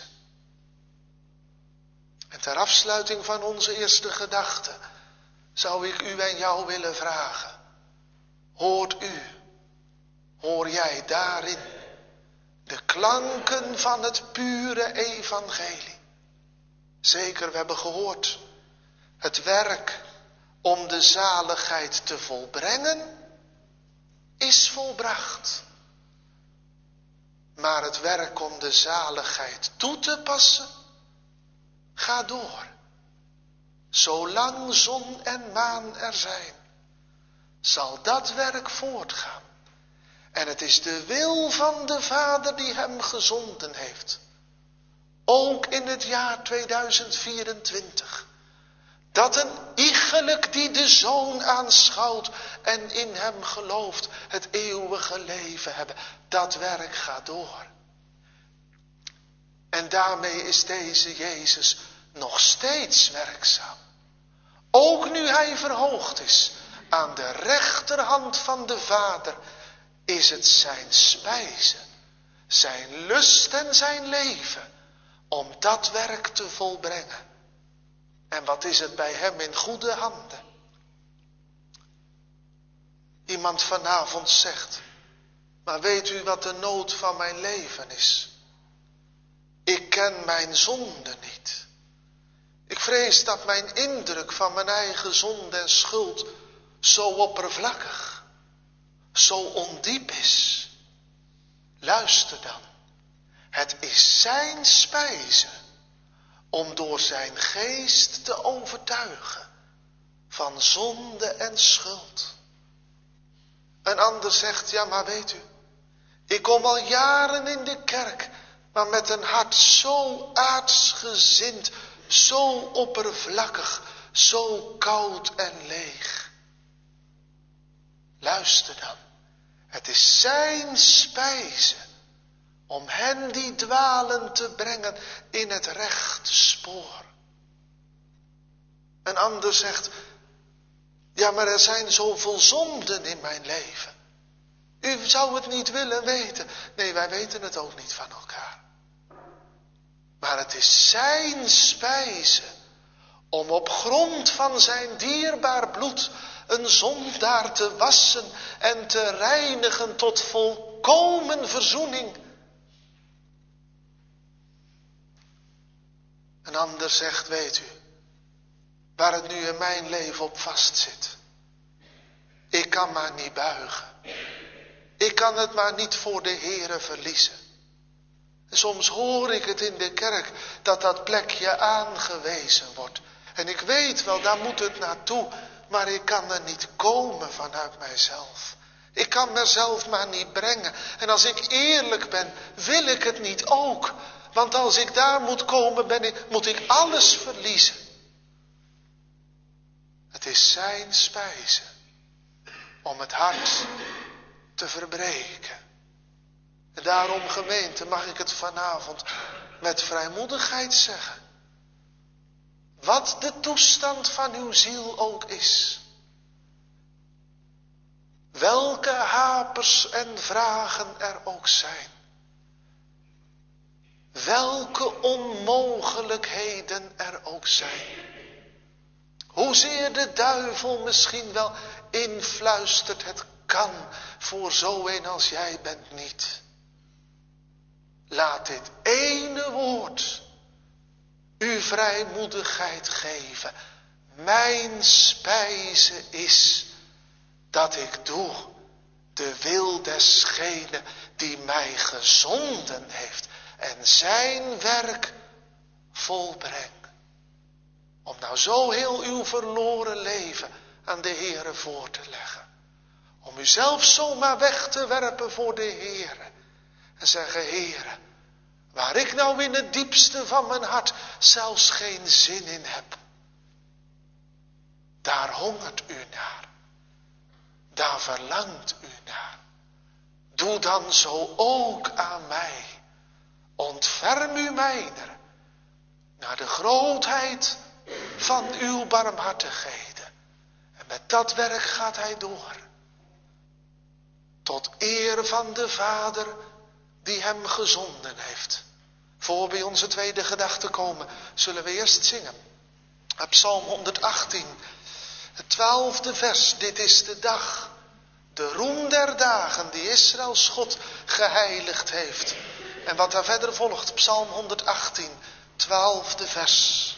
En ter afsluiting van onze eerste gedachte zou ik u en jou willen vragen. Hoort u, hoor jij daarin de klanken van het pure evangelie? Zeker, we hebben gehoord, het werk om de zaligheid te volbrengen is volbracht. Maar het werk om de zaligheid toe te passen, gaat door. Zolang zon en maan er zijn, zal dat werk voortgaan. En het is de wil van de Vader die hem gezonden heeft. Ook in het jaar tweeduizend vierentwintig. Dat een iegelijk die de Zoon aanschouwt en in hem gelooft, het eeuwige leven hebben. Dat werk gaat door. En daarmee is deze Jezus nog steeds werkzaam. Ook nu hij verhoogd is aan de rechterhand van de Vader, is het zijn spijze, zijn lust en zijn leven om dat werk te volbrengen. En wat is het bij hem in goede handen? Iemand vanavond zegt, maar weet u wat de nood van mijn leven is? Ik ken mijn zonde niet. Ik vrees dat mijn indruk van mijn eigen zonde en schuld zo oppervlakkig, zo ondiep is. Luister dan. Het is zijn spijze om door zijn geest te overtuigen van zonde en schuld. Een ander zegt, ja maar weet u, ik kom al jaren in de kerk, maar met een hart zo aardsgezind, zo oppervlakkig, zo koud en leeg. Luister dan, het is zijn spijze om hen die dwalen te brengen in het rechte spoor. Een ander zegt, ja maar er zijn zoveel zonden in mijn leven. U zou het niet willen weten. Nee, wij weten het ook niet van elkaar. Maar het is zijn spijze om op grond van zijn dierbaar bloed een zondaar te wassen en te reinigen tot volkomen verzoening. Een ander zegt, weet u, waar het nu in mijn leven op vastzit. Ik kan maar niet buigen. Ik kan het maar niet voor de Heere verliezen. En soms hoor ik het in de kerk dat dat plekje aangewezen wordt. En ik weet wel, daar moet het naartoe, maar ik kan er niet komen vanuit mijzelf. Ik kan mezelf maar niet brengen. En als ik eerlijk ben, wil ik het niet ook. Want als ik daar moet komen, ben ik, moet ik alles verliezen. Het is zijn spijze om het hart te verbreken. En daarom, gemeente, mag ik het vanavond met vrijmoedigheid zeggen. Wat de toestand van uw ziel ook is. Welke hapers en vragen er ook zijn. Welke onmogelijkheden er ook zijn. Hoezeer de duivel misschien wel influistert, het kan voor zo een als jij bent niet. laat dit ene woord uw vrijmoedigheid geven. Mijn spijze is dat ik doe de wil desgene die mij gezonden heeft en zijn werk volbreng. Om nou zo heel uw verloren leven aan de Heere voor te leggen. Om uzelf zomaar weg te werpen voor de Heere. En zeggen, Heere, waar ik nou in het diepste van mijn hart zelfs geen zin in heb. Daar hongert u naar. Daar verlangt u naar. Doe dan zo ook aan mij. Ontferm u mijner. Naar de grootheid van uw barmhartigheden. En met dat werk gaat hij door. Tot eer van de Vader die hem gezonden heeft. Voor bij onze tweede gedachte komen, zullen we eerst zingen. Op Psalm honderdachttien, het twaalfde vers. Dit is de dag, de roem der dagen die Israëls God geheiligd heeft. En wat daar verder volgt, Psalm honderdachttien, twaalfde vers.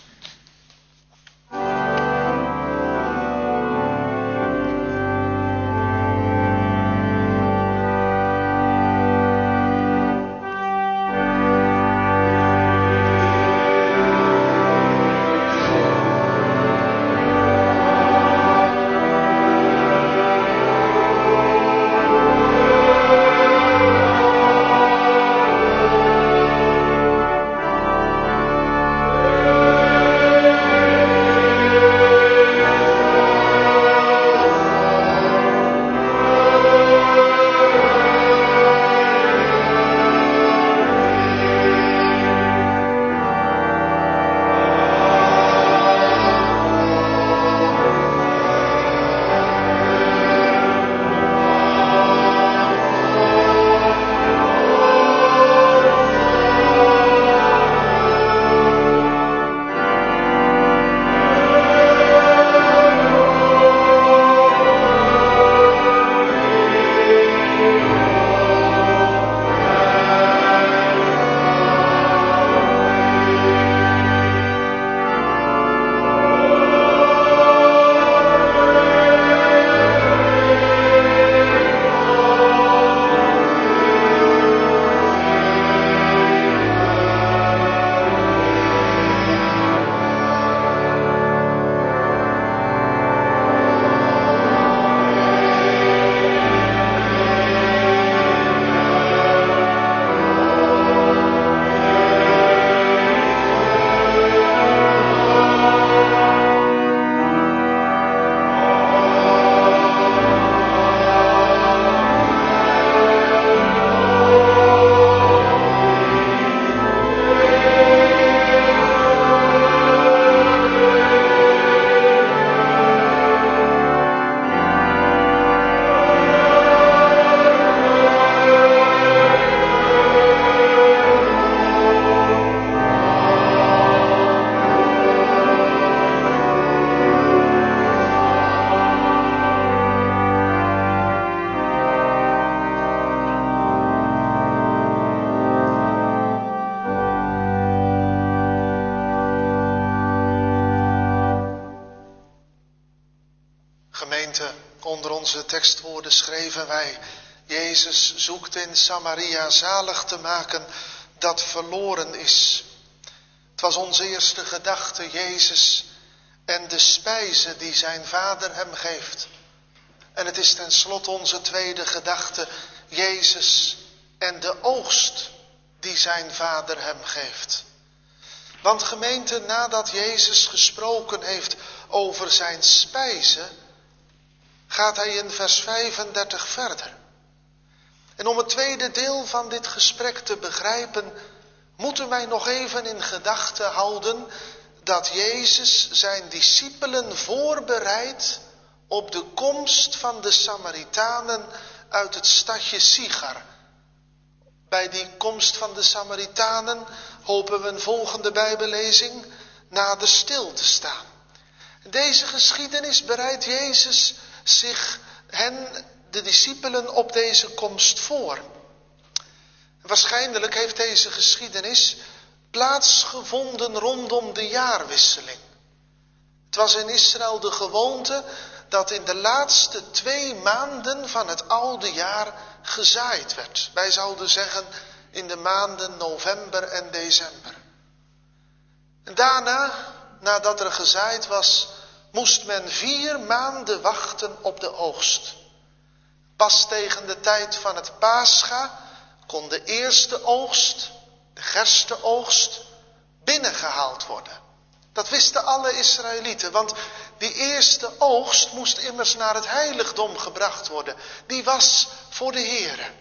Onder onze tekstwoorden schreven wij: Jezus zoekt in Samaria zalig te maken dat verloren is. Het was onze eerste gedachte, Jezus en de spijze die zijn Vader hem geeft. En het is tenslotte onze tweede gedachte, Jezus en de oogst die zijn Vader hem geeft. Want gemeente, nadat Jezus gesproken heeft over zijn spijze, gaat hij in vers vijfendertig verder. En om het tweede deel van dit gesprek te begrijpen, moeten wij nog even in gedachten houden dat Jezus zijn discipelen voorbereidt op de komst van de Samaritanen uit het stadje Sichar. Bij die komst van de Samaritanen hopen we een volgende Bijbellezing nader stil te staan. In deze geschiedenis bereidt Jezus zich hen, de discipelen, op deze komst voor. Waarschijnlijk heeft deze geschiedenis plaatsgevonden rondom de jaarwisseling. Het was in Israël de gewoonte dat in de laatste twee maanden van het oude jaar gezaaid werd. Wij zouden zeggen in de maanden november en december. En daarna, nadat er gezaaid was, moest men vier maanden wachten op de oogst. Pas tegen de tijd van het Pascha kon de eerste oogst, de gerstenoogst, binnengehaald worden. Dat wisten alle Israëlieten, want die eerste oogst moest immers naar het heiligdom gebracht worden. Die was voor de Heere.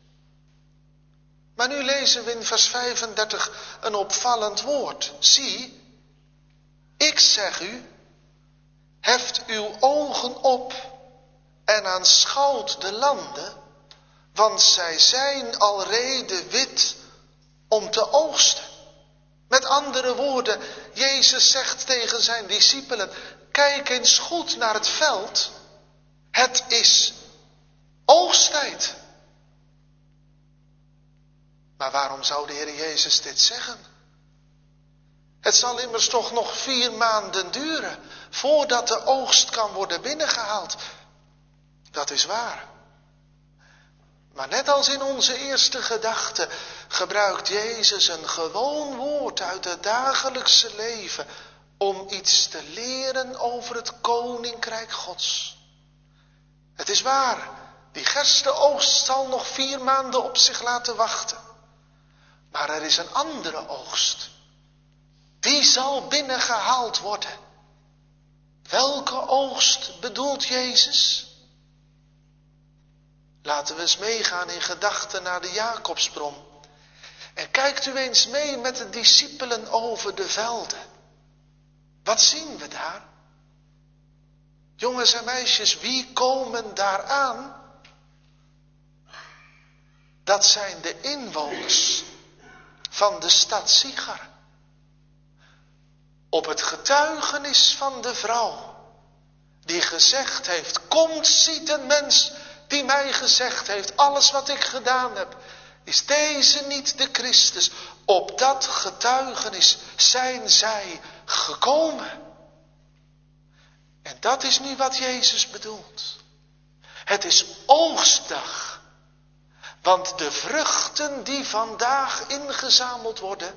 Maar nu lezen we in vers vijfendertig een opvallend woord. Zie, ik zeg u, heft uw ogen op en aanschouwt de landen, want zij zijn alrede wit om te oogsten. Met andere woorden, Jezus zegt tegen zijn discipelen, kijk eens goed naar het veld. Het is oogsttijd. Maar waarom zou de Heer Jezus dit zeggen? Het zal immers toch nog vier maanden duren voordat de oogst kan worden binnengehaald. Dat is waar. Maar net als in onze eerste gedachte gebruikt Jezus een gewoon woord uit het dagelijkse leven om iets te leren over het koninkrijk Gods. Het is waar, die gerstenoogst zal nog vier maanden op zich laten wachten. Maar er is een andere oogst. Die zal binnengehaald worden. Welke oogst bedoelt Jezus? Laten we eens meegaan in gedachten naar de Jacobsbron. En kijkt u eens mee met de discipelen over de velden. Wat zien we daar? Jongens en meisjes, wie komen daar aan? Dat zijn de inwoners van de stad Sichar. Op het getuigenis van de vrouw die gezegd heeft, komt, ziet een mens die mij gezegd heeft, alles wat ik gedaan heb, is deze niet de Christus? Op dat getuigenis zijn zij gekomen. En dat is nu wat Jezus bedoelt. Het is oogstdag. Want de vruchten die vandaag ingezameld worden,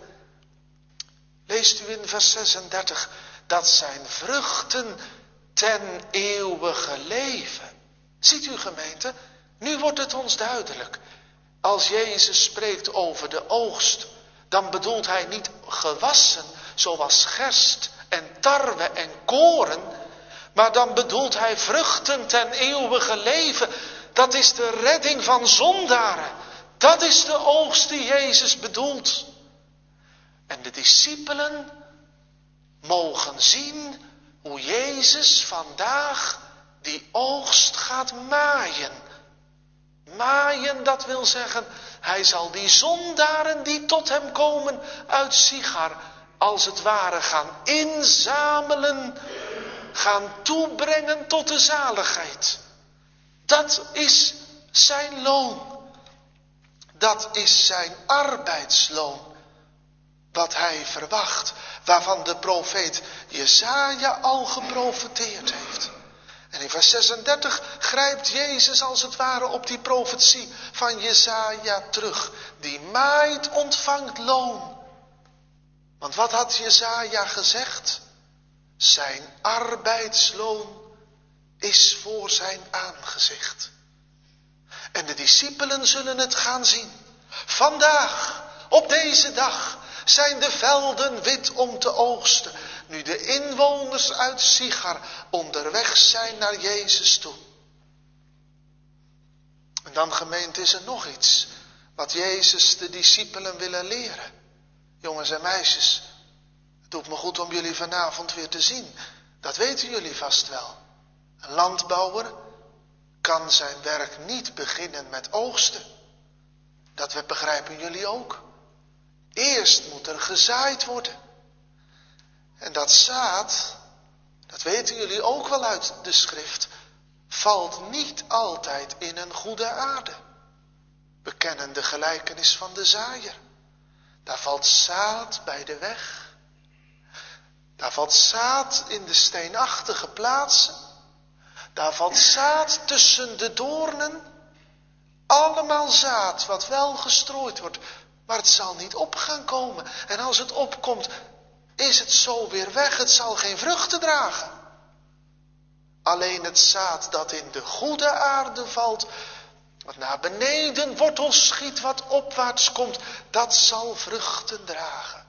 leest u in vers zesendertig, dat zijn vruchten ten eeuwige leven. Ziet u gemeente, nu wordt het ons duidelijk. Als Jezus spreekt over de oogst, dan bedoelt hij niet gewassen zoals gerst en tarwe en koren, maar dan bedoelt hij vruchten ten eeuwige leven. Dat is de redding van zondaren. Dat is de oogst die Jezus bedoelt. En de discipelen mogen zien hoe Jezus vandaag die oogst gaat maaien. Maaien, dat wil zeggen, hij zal die zondaren die tot hem komen uit Sichar, als het ware gaan inzamelen, gaan toebrengen tot de zaligheid. Dat is zijn loon. Dat is zijn arbeidsloon. Wat hij verwacht, waarvan de profeet Jesaja al geprofeteerd heeft. En in vers zesendertig grijpt Jezus als het ware op die profetie van Jesaja terug. Die maait ontvangt loon. Want wat had Jesaja gezegd? Zijn arbeidsloon is voor zijn aangezicht. En de discipelen zullen het gaan zien. Vandaag, op deze dag, zijn de velden wit om te oogsten. Nu de inwoners uit Sichar onderweg zijn naar Jezus toe. En dan, gemeente, is er nog iets wat Jezus de discipelen willen leren. Jongens en meisjes, het doet me goed om jullie vanavond weer te zien. Dat weten jullie vast wel. Een landbouwer kan zijn werk niet beginnen met oogsten. Dat begrijpen jullie ook. Eerst moet er gezaaid worden. En dat zaad, dat weten jullie ook wel uit de schrift, valt niet altijd in een goede aarde. We kennen de gelijkenis van de zaaier. Daar valt zaad bij de weg. Daar valt zaad in de steenachtige plaatsen. Daar valt zaad tussen de doornen. Allemaal zaad wat wel gestrooid wordt. Maar het zal niet op gaan komen. En als het opkomt, is het zo weer weg. Het zal geen vruchten dragen. Alleen het zaad dat in de goede aarde valt, wat naar beneden wortels schiet, wat opwaarts komt, dat zal vruchten dragen.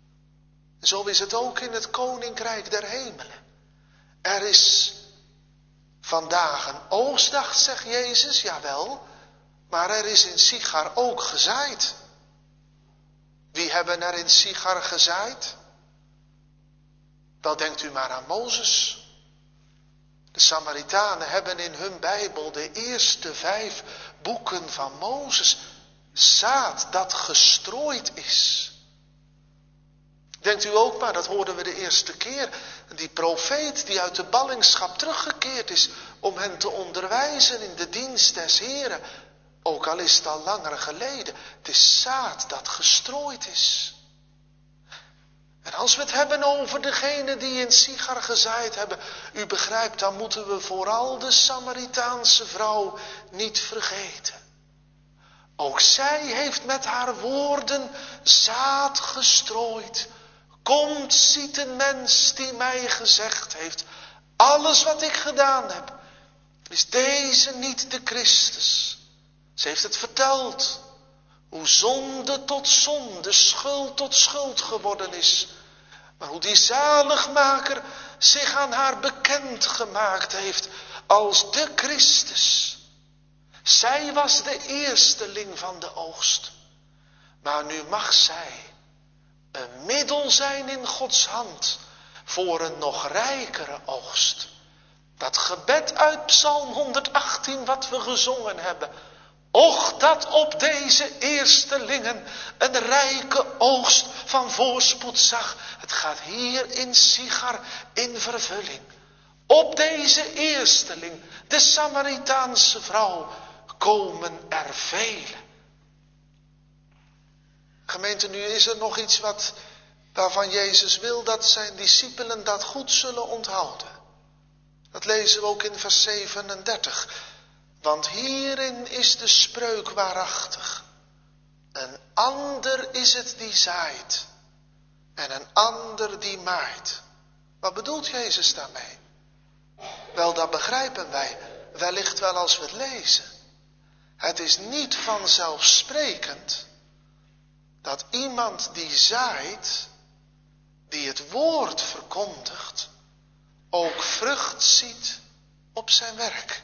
Zo is het ook in het koninkrijk der hemelen. Er is vandaag een oogstdag, zegt Jezus, jawel, maar er is in Sichar ook gezaaid. Wie hebben er in Sichar gezaaid? Wel, denkt u maar aan Mozes. De Samaritanen hebben in hun Bijbel de eerste vijf boeken van Mozes zaad dat gestrooid is. Denkt u ook maar, dat hoorden we de eerste keer, die profeet die uit de ballingschap teruggekeerd is om hen te onderwijzen in de dienst des Heren. Ook al is het al langer geleden, het is zaad dat gestrooid is. En als we het hebben over degene die in Sichar gezaaid hebben, u begrijpt, dan moeten we vooral de Samaritaanse vrouw niet vergeten. Ook zij heeft met haar woorden zaad gestrooid. Komt, ziet een mens die mij gezegd heeft, alles wat ik gedaan heb, is deze niet de Christus? Ze heeft het verteld. Hoe zonde tot zonde, schuld tot schuld geworden is. Maar hoe die zaligmaker zich aan haar bekend gemaakt heeft als de Christus. Zij was de eersteling van de oogst. Maar nu mag zij een middel zijn in Gods hand voor een nog rijkere oogst. Dat gebed uit Psalm honderdachttien wat we gezongen hebben. Och, dat op deze eerstelingen een rijke oogst van voorspoed zag. Het gaat hier in Sichar in vervulling. Op deze eersteling, de Samaritaanse vrouw, komen er velen. Gemeente, nu is er nog iets wat, waarvan Jezus wil dat zijn discipelen dat goed zullen onthouden. Dat lezen we ook in vers zevenendertig. Want hierin is de spreuk waarachtig. Een ander is het die zaait. En een ander die maait. Wat bedoelt Jezus daarmee? Wel, dat begrijpen wij wellicht wel als we het lezen. Het is niet vanzelfsprekend dat iemand die zaait, die het woord verkondigt, ook vrucht ziet op zijn werk.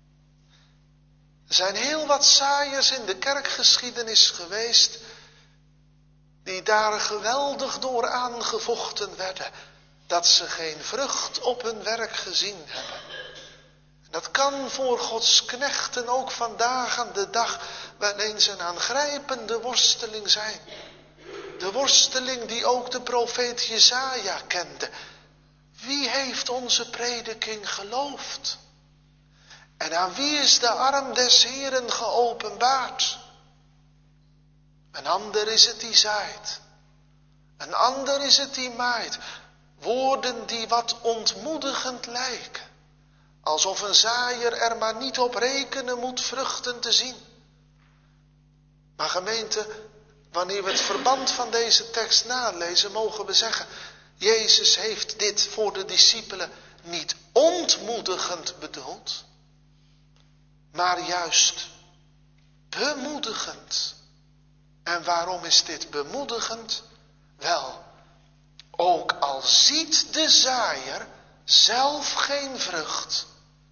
Er zijn heel wat zaaiers in de kerkgeschiedenis geweest die daar geweldig door aangevochten werden, dat ze geen vrucht op hun werk gezien hebben. Dat kan voor Gods knechten ook vandaag aan de dag wel eens een aangrijpende worsteling zijn. De worsteling die ook de profeet Jesaja kende. Wie heeft onze prediking geloofd? En aan wie is de arm des Heeren geopenbaard? Een ander is het die zaait. Een ander is het die maait. Woorden die wat ontmoedigend lijken. Alsof een zaaier er maar niet op rekenen moet vruchten te zien. Maar gemeente, wanneer we het verband van deze tekst nalezen, mogen we zeggen, Jezus heeft dit voor de discipelen niet ontmoedigend bedoeld, maar juist bemoedigend. En waarom is dit bemoedigend? Wel, ook al ziet de zaaier zelf geen vrucht,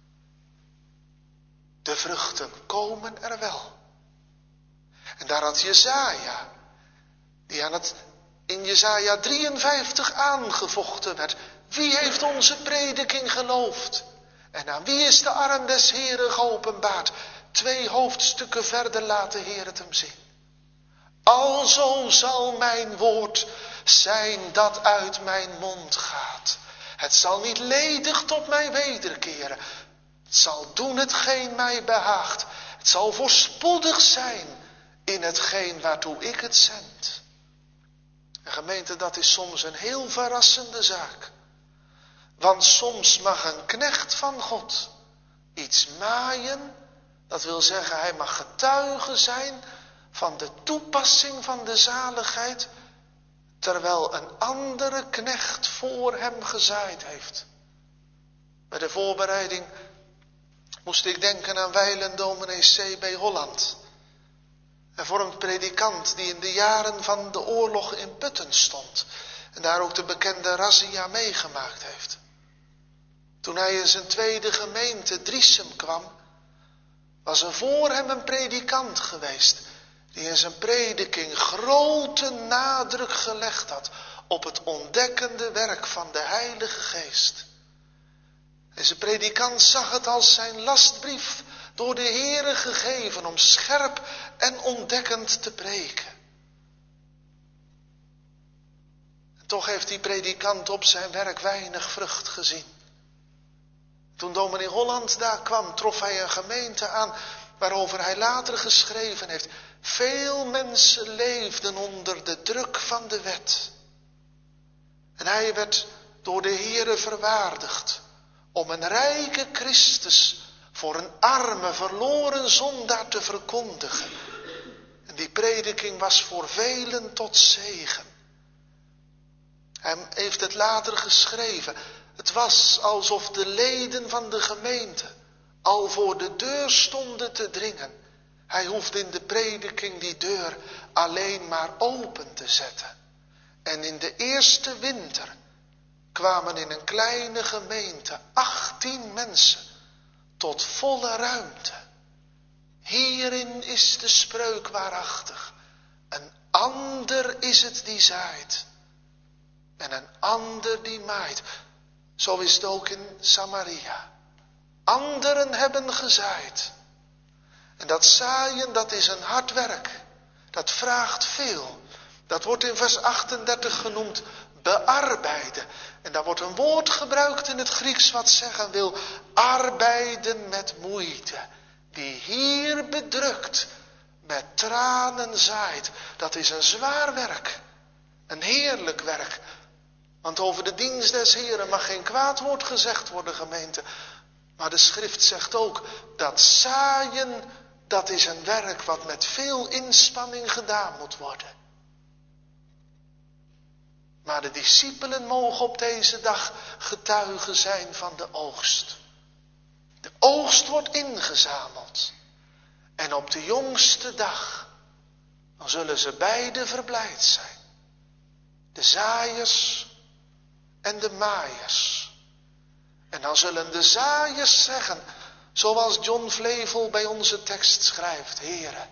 de vruchten komen er wel. En daar had Jesaja, die aan het, in Jesaja drieënvijftig aangevochten werd. Wie heeft onze prediking geloofd? En aan wie is de arm des Heeren geopenbaard? Twee hoofdstukken verder laat de Heer het hem zien. Alzo zal mijn woord zijn dat uit mijn mond gaat. Het zal niet ledig tot mij wederkeren. Het zal doen hetgeen mij behaagt. Het zal voorspoedig zijn in hetgeen waartoe ik het zend. En gemeente, dat is soms een heel verrassende zaak. Want soms mag een knecht van God iets maaien. Dat wil zeggen, hij mag getuige zijn van de toepassing van de zaligheid, terwijl een andere knecht voor hem gezaaid heeft. Bij de voorbereiding moest ik denken aan wijlen dominee C B Holland. Een vormd predikant die in de jaren van de oorlog in Putten stond. En daar ook de bekende razzia meegemaakt heeft. Toen hij in zijn tweede gemeente Driesem kwam, was er voor hem een predikant geweest, die in zijn prediking grote nadruk gelegd had op het ontdekkende werk van de Heilige Geest. Deze predikant zag het als zijn lastbrief door de Heere gegeven om scherp en ontdekkend te preken. En toch heeft die predikant op zijn werk weinig vrucht gezien. Toen dominee Holland daar kwam, trof hij een gemeente aan waarover hij later geschreven heeft: veel mensen leefden onder de druk van de wet. En hij werd door de Heere verwaardigd om een rijke Christus voor een arme, verloren zondaar te verkondigen. En die prediking was voor velen tot zegen. Hij heeft het later geschreven. Het was alsof de leden van de gemeente al voor de deur stonden te dringen. Hij hoefde in de prediking die deur alleen maar open te zetten. En in de eerste winter kwamen in een kleine gemeente achttien mensen tot volle ruimte. Hierin is de spreuk waarachtig. Een ander is het die zaait. En een ander die maait. Zo is het ook in Samaria. Anderen hebben gezaaid. En dat zaaien, dat is een hard werk. Dat vraagt veel. Dat wordt in vers achtendertig genoemd bearbeiden. En daar wordt een woord gebruikt in het Grieks wat zeggen wil arbeiden met moeite. Die hier bedrukt met tranen zaait. Dat is een zwaar werk. Een heerlijk werk. Want over de dienst des Heren mag geen kwaad woord gezegd worden, gemeente. Maar de schrift zegt ook dat zaaien, dat is een werk wat met veel inspanning gedaan moet worden. Maar de discipelen mogen op deze dag getuigen zijn van de oogst. De oogst wordt ingezameld. En op de jongste dag, dan zullen ze beide verblijd zijn. De zaaiers en de maaiers. En dan zullen de zaaiers zeggen, zoals John Flevel bij onze tekst schrijft: Heere,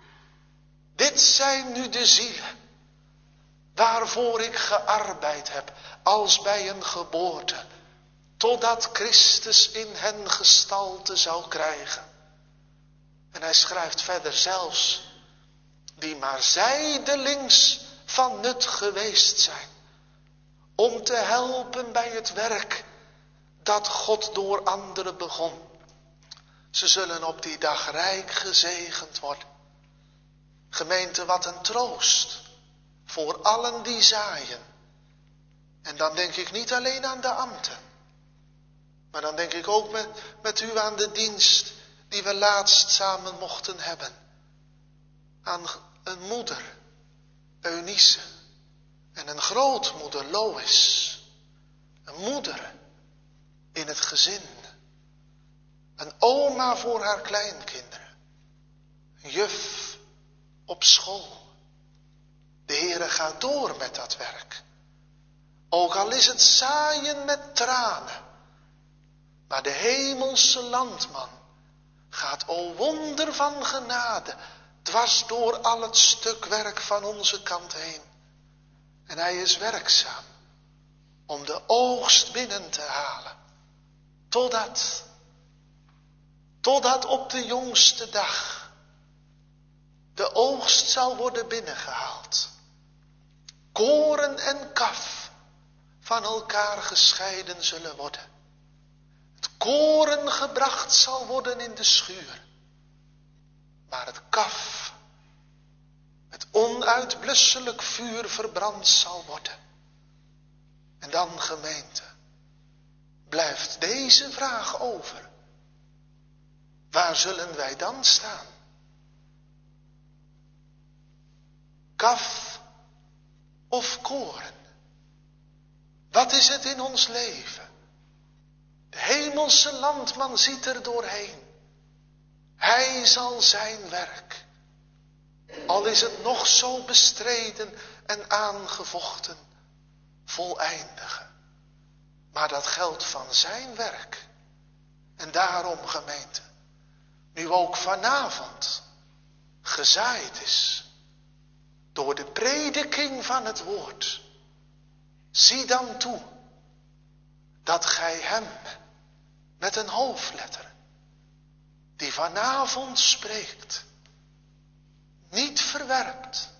dit zijn nu de zielen waarvoor ik gearbeid heb, als bij een geboorte, totdat Christus in hen gestalte zou krijgen. En hij schrijft verder zelfs, die maar zijdelings van nut geweest zijn, om te helpen bij het werk dat God door anderen begon. Ze zullen op die dag rijk gezegend worden. Gemeente, wat een troost voor allen die zaaien. En dan denk ik niet alleen aan de ambten, maar dan denk ik ook met, met u aan de dienst die we laatst samen mochten hebben. Aan een moeder, Eunice, en een grootmoeder, Lois. Een moeder in het gezin. Een oma voor haar kleinkinderen. Een juf op school. De Heere gaat door met dat werk. Ook al is het zaaien met tranen. Maar de hemelse landman gaat, o wonder van genade, dwars door al het stuk werk van onze kant heen. En hij is werkzaam om de oogst binnen te halen. Totdat, totdat op de jongste dag de oogst zal worden binnengehaald. Koren en kaf van elkaar gescheiden zullen worden. Het koren gebracht zal worden in de schuur. maar het kaf met onuitblusselijk vuur verbrand zal worden. En dan, gemeente, blijft deze vraag over. Waar zullen wij dan staan? Kaf of koren? Wat is het in ons leven? De hemelse landman ziet er doorheen. Hij zal zijn werk, al is het nog zo bestreden en aangevochten, voleindigen. Maar dat geldt van zijn werk. En daarom, gemeente, nu ook vanavond gezaaid is door de prediking van het woord, zie dan toe dat gij hem met een hoofdletter, die vanavond spreekt, niet verwerpt,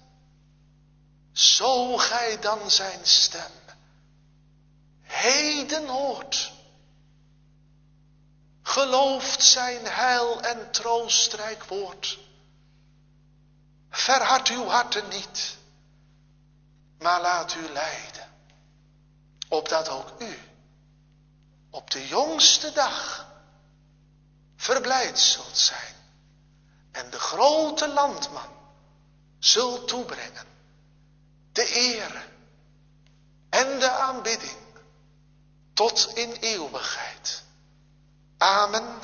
zo gij dan zijn stem heden hoort, gelooft zijn heil en troostrijk woord. Verhard uw harten niet, maar laat u leiden, opdat ook u op de jongste dag verblijd zult zijn en de grote landman zult toebrengen de eer en de aanbidding tot in eeuwigheid. Amen.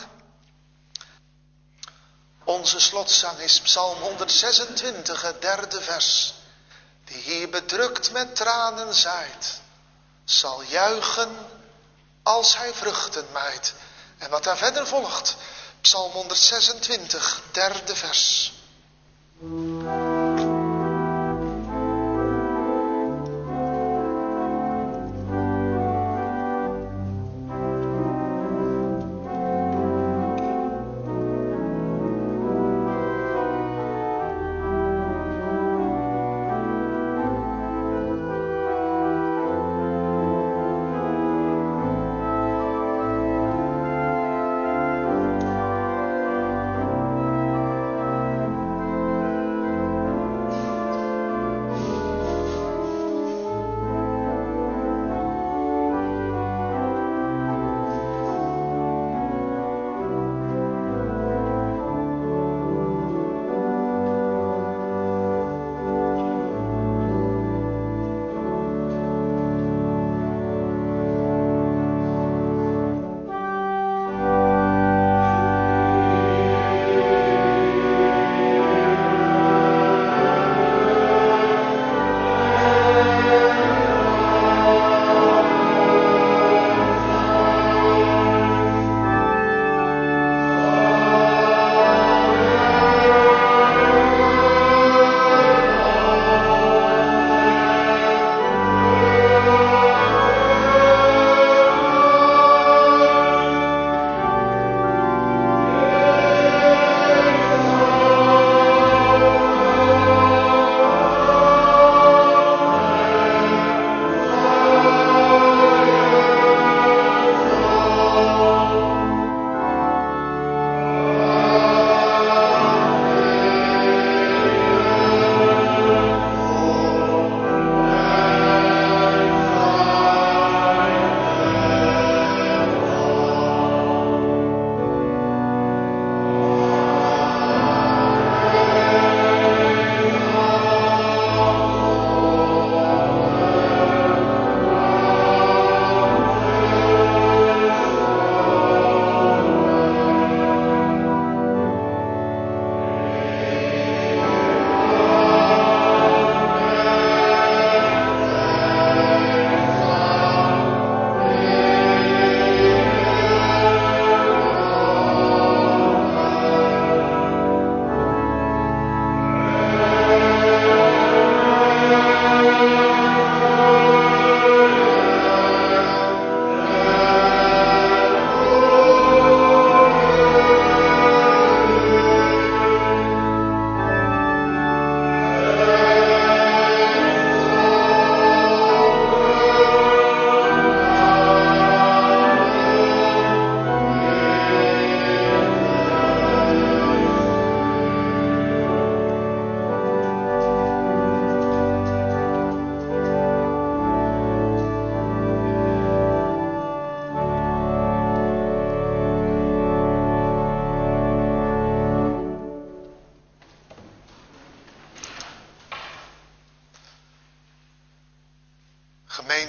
Onze slotzang is Psalm honderdzesentwintig, het derde vers, die hier bedrukt met tranen zaait, zal juichen als hij vruchten maait. En wat daar verder volgt, Psalm honderdzesentwintig, derde vers.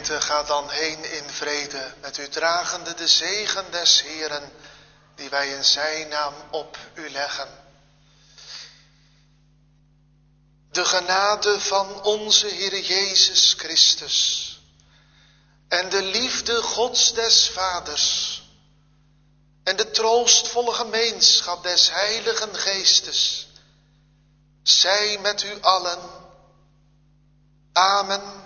gemeente, ga dan heen in vrede, met u dragende de zegen des Heeren, die wij in zijn naam op u leggen. De genade van onze Heer Jezus Christus en de liefde Gods des Vaders en de troostvolle gemeenschap des Heiligen Geestes zij met u allen. Amen.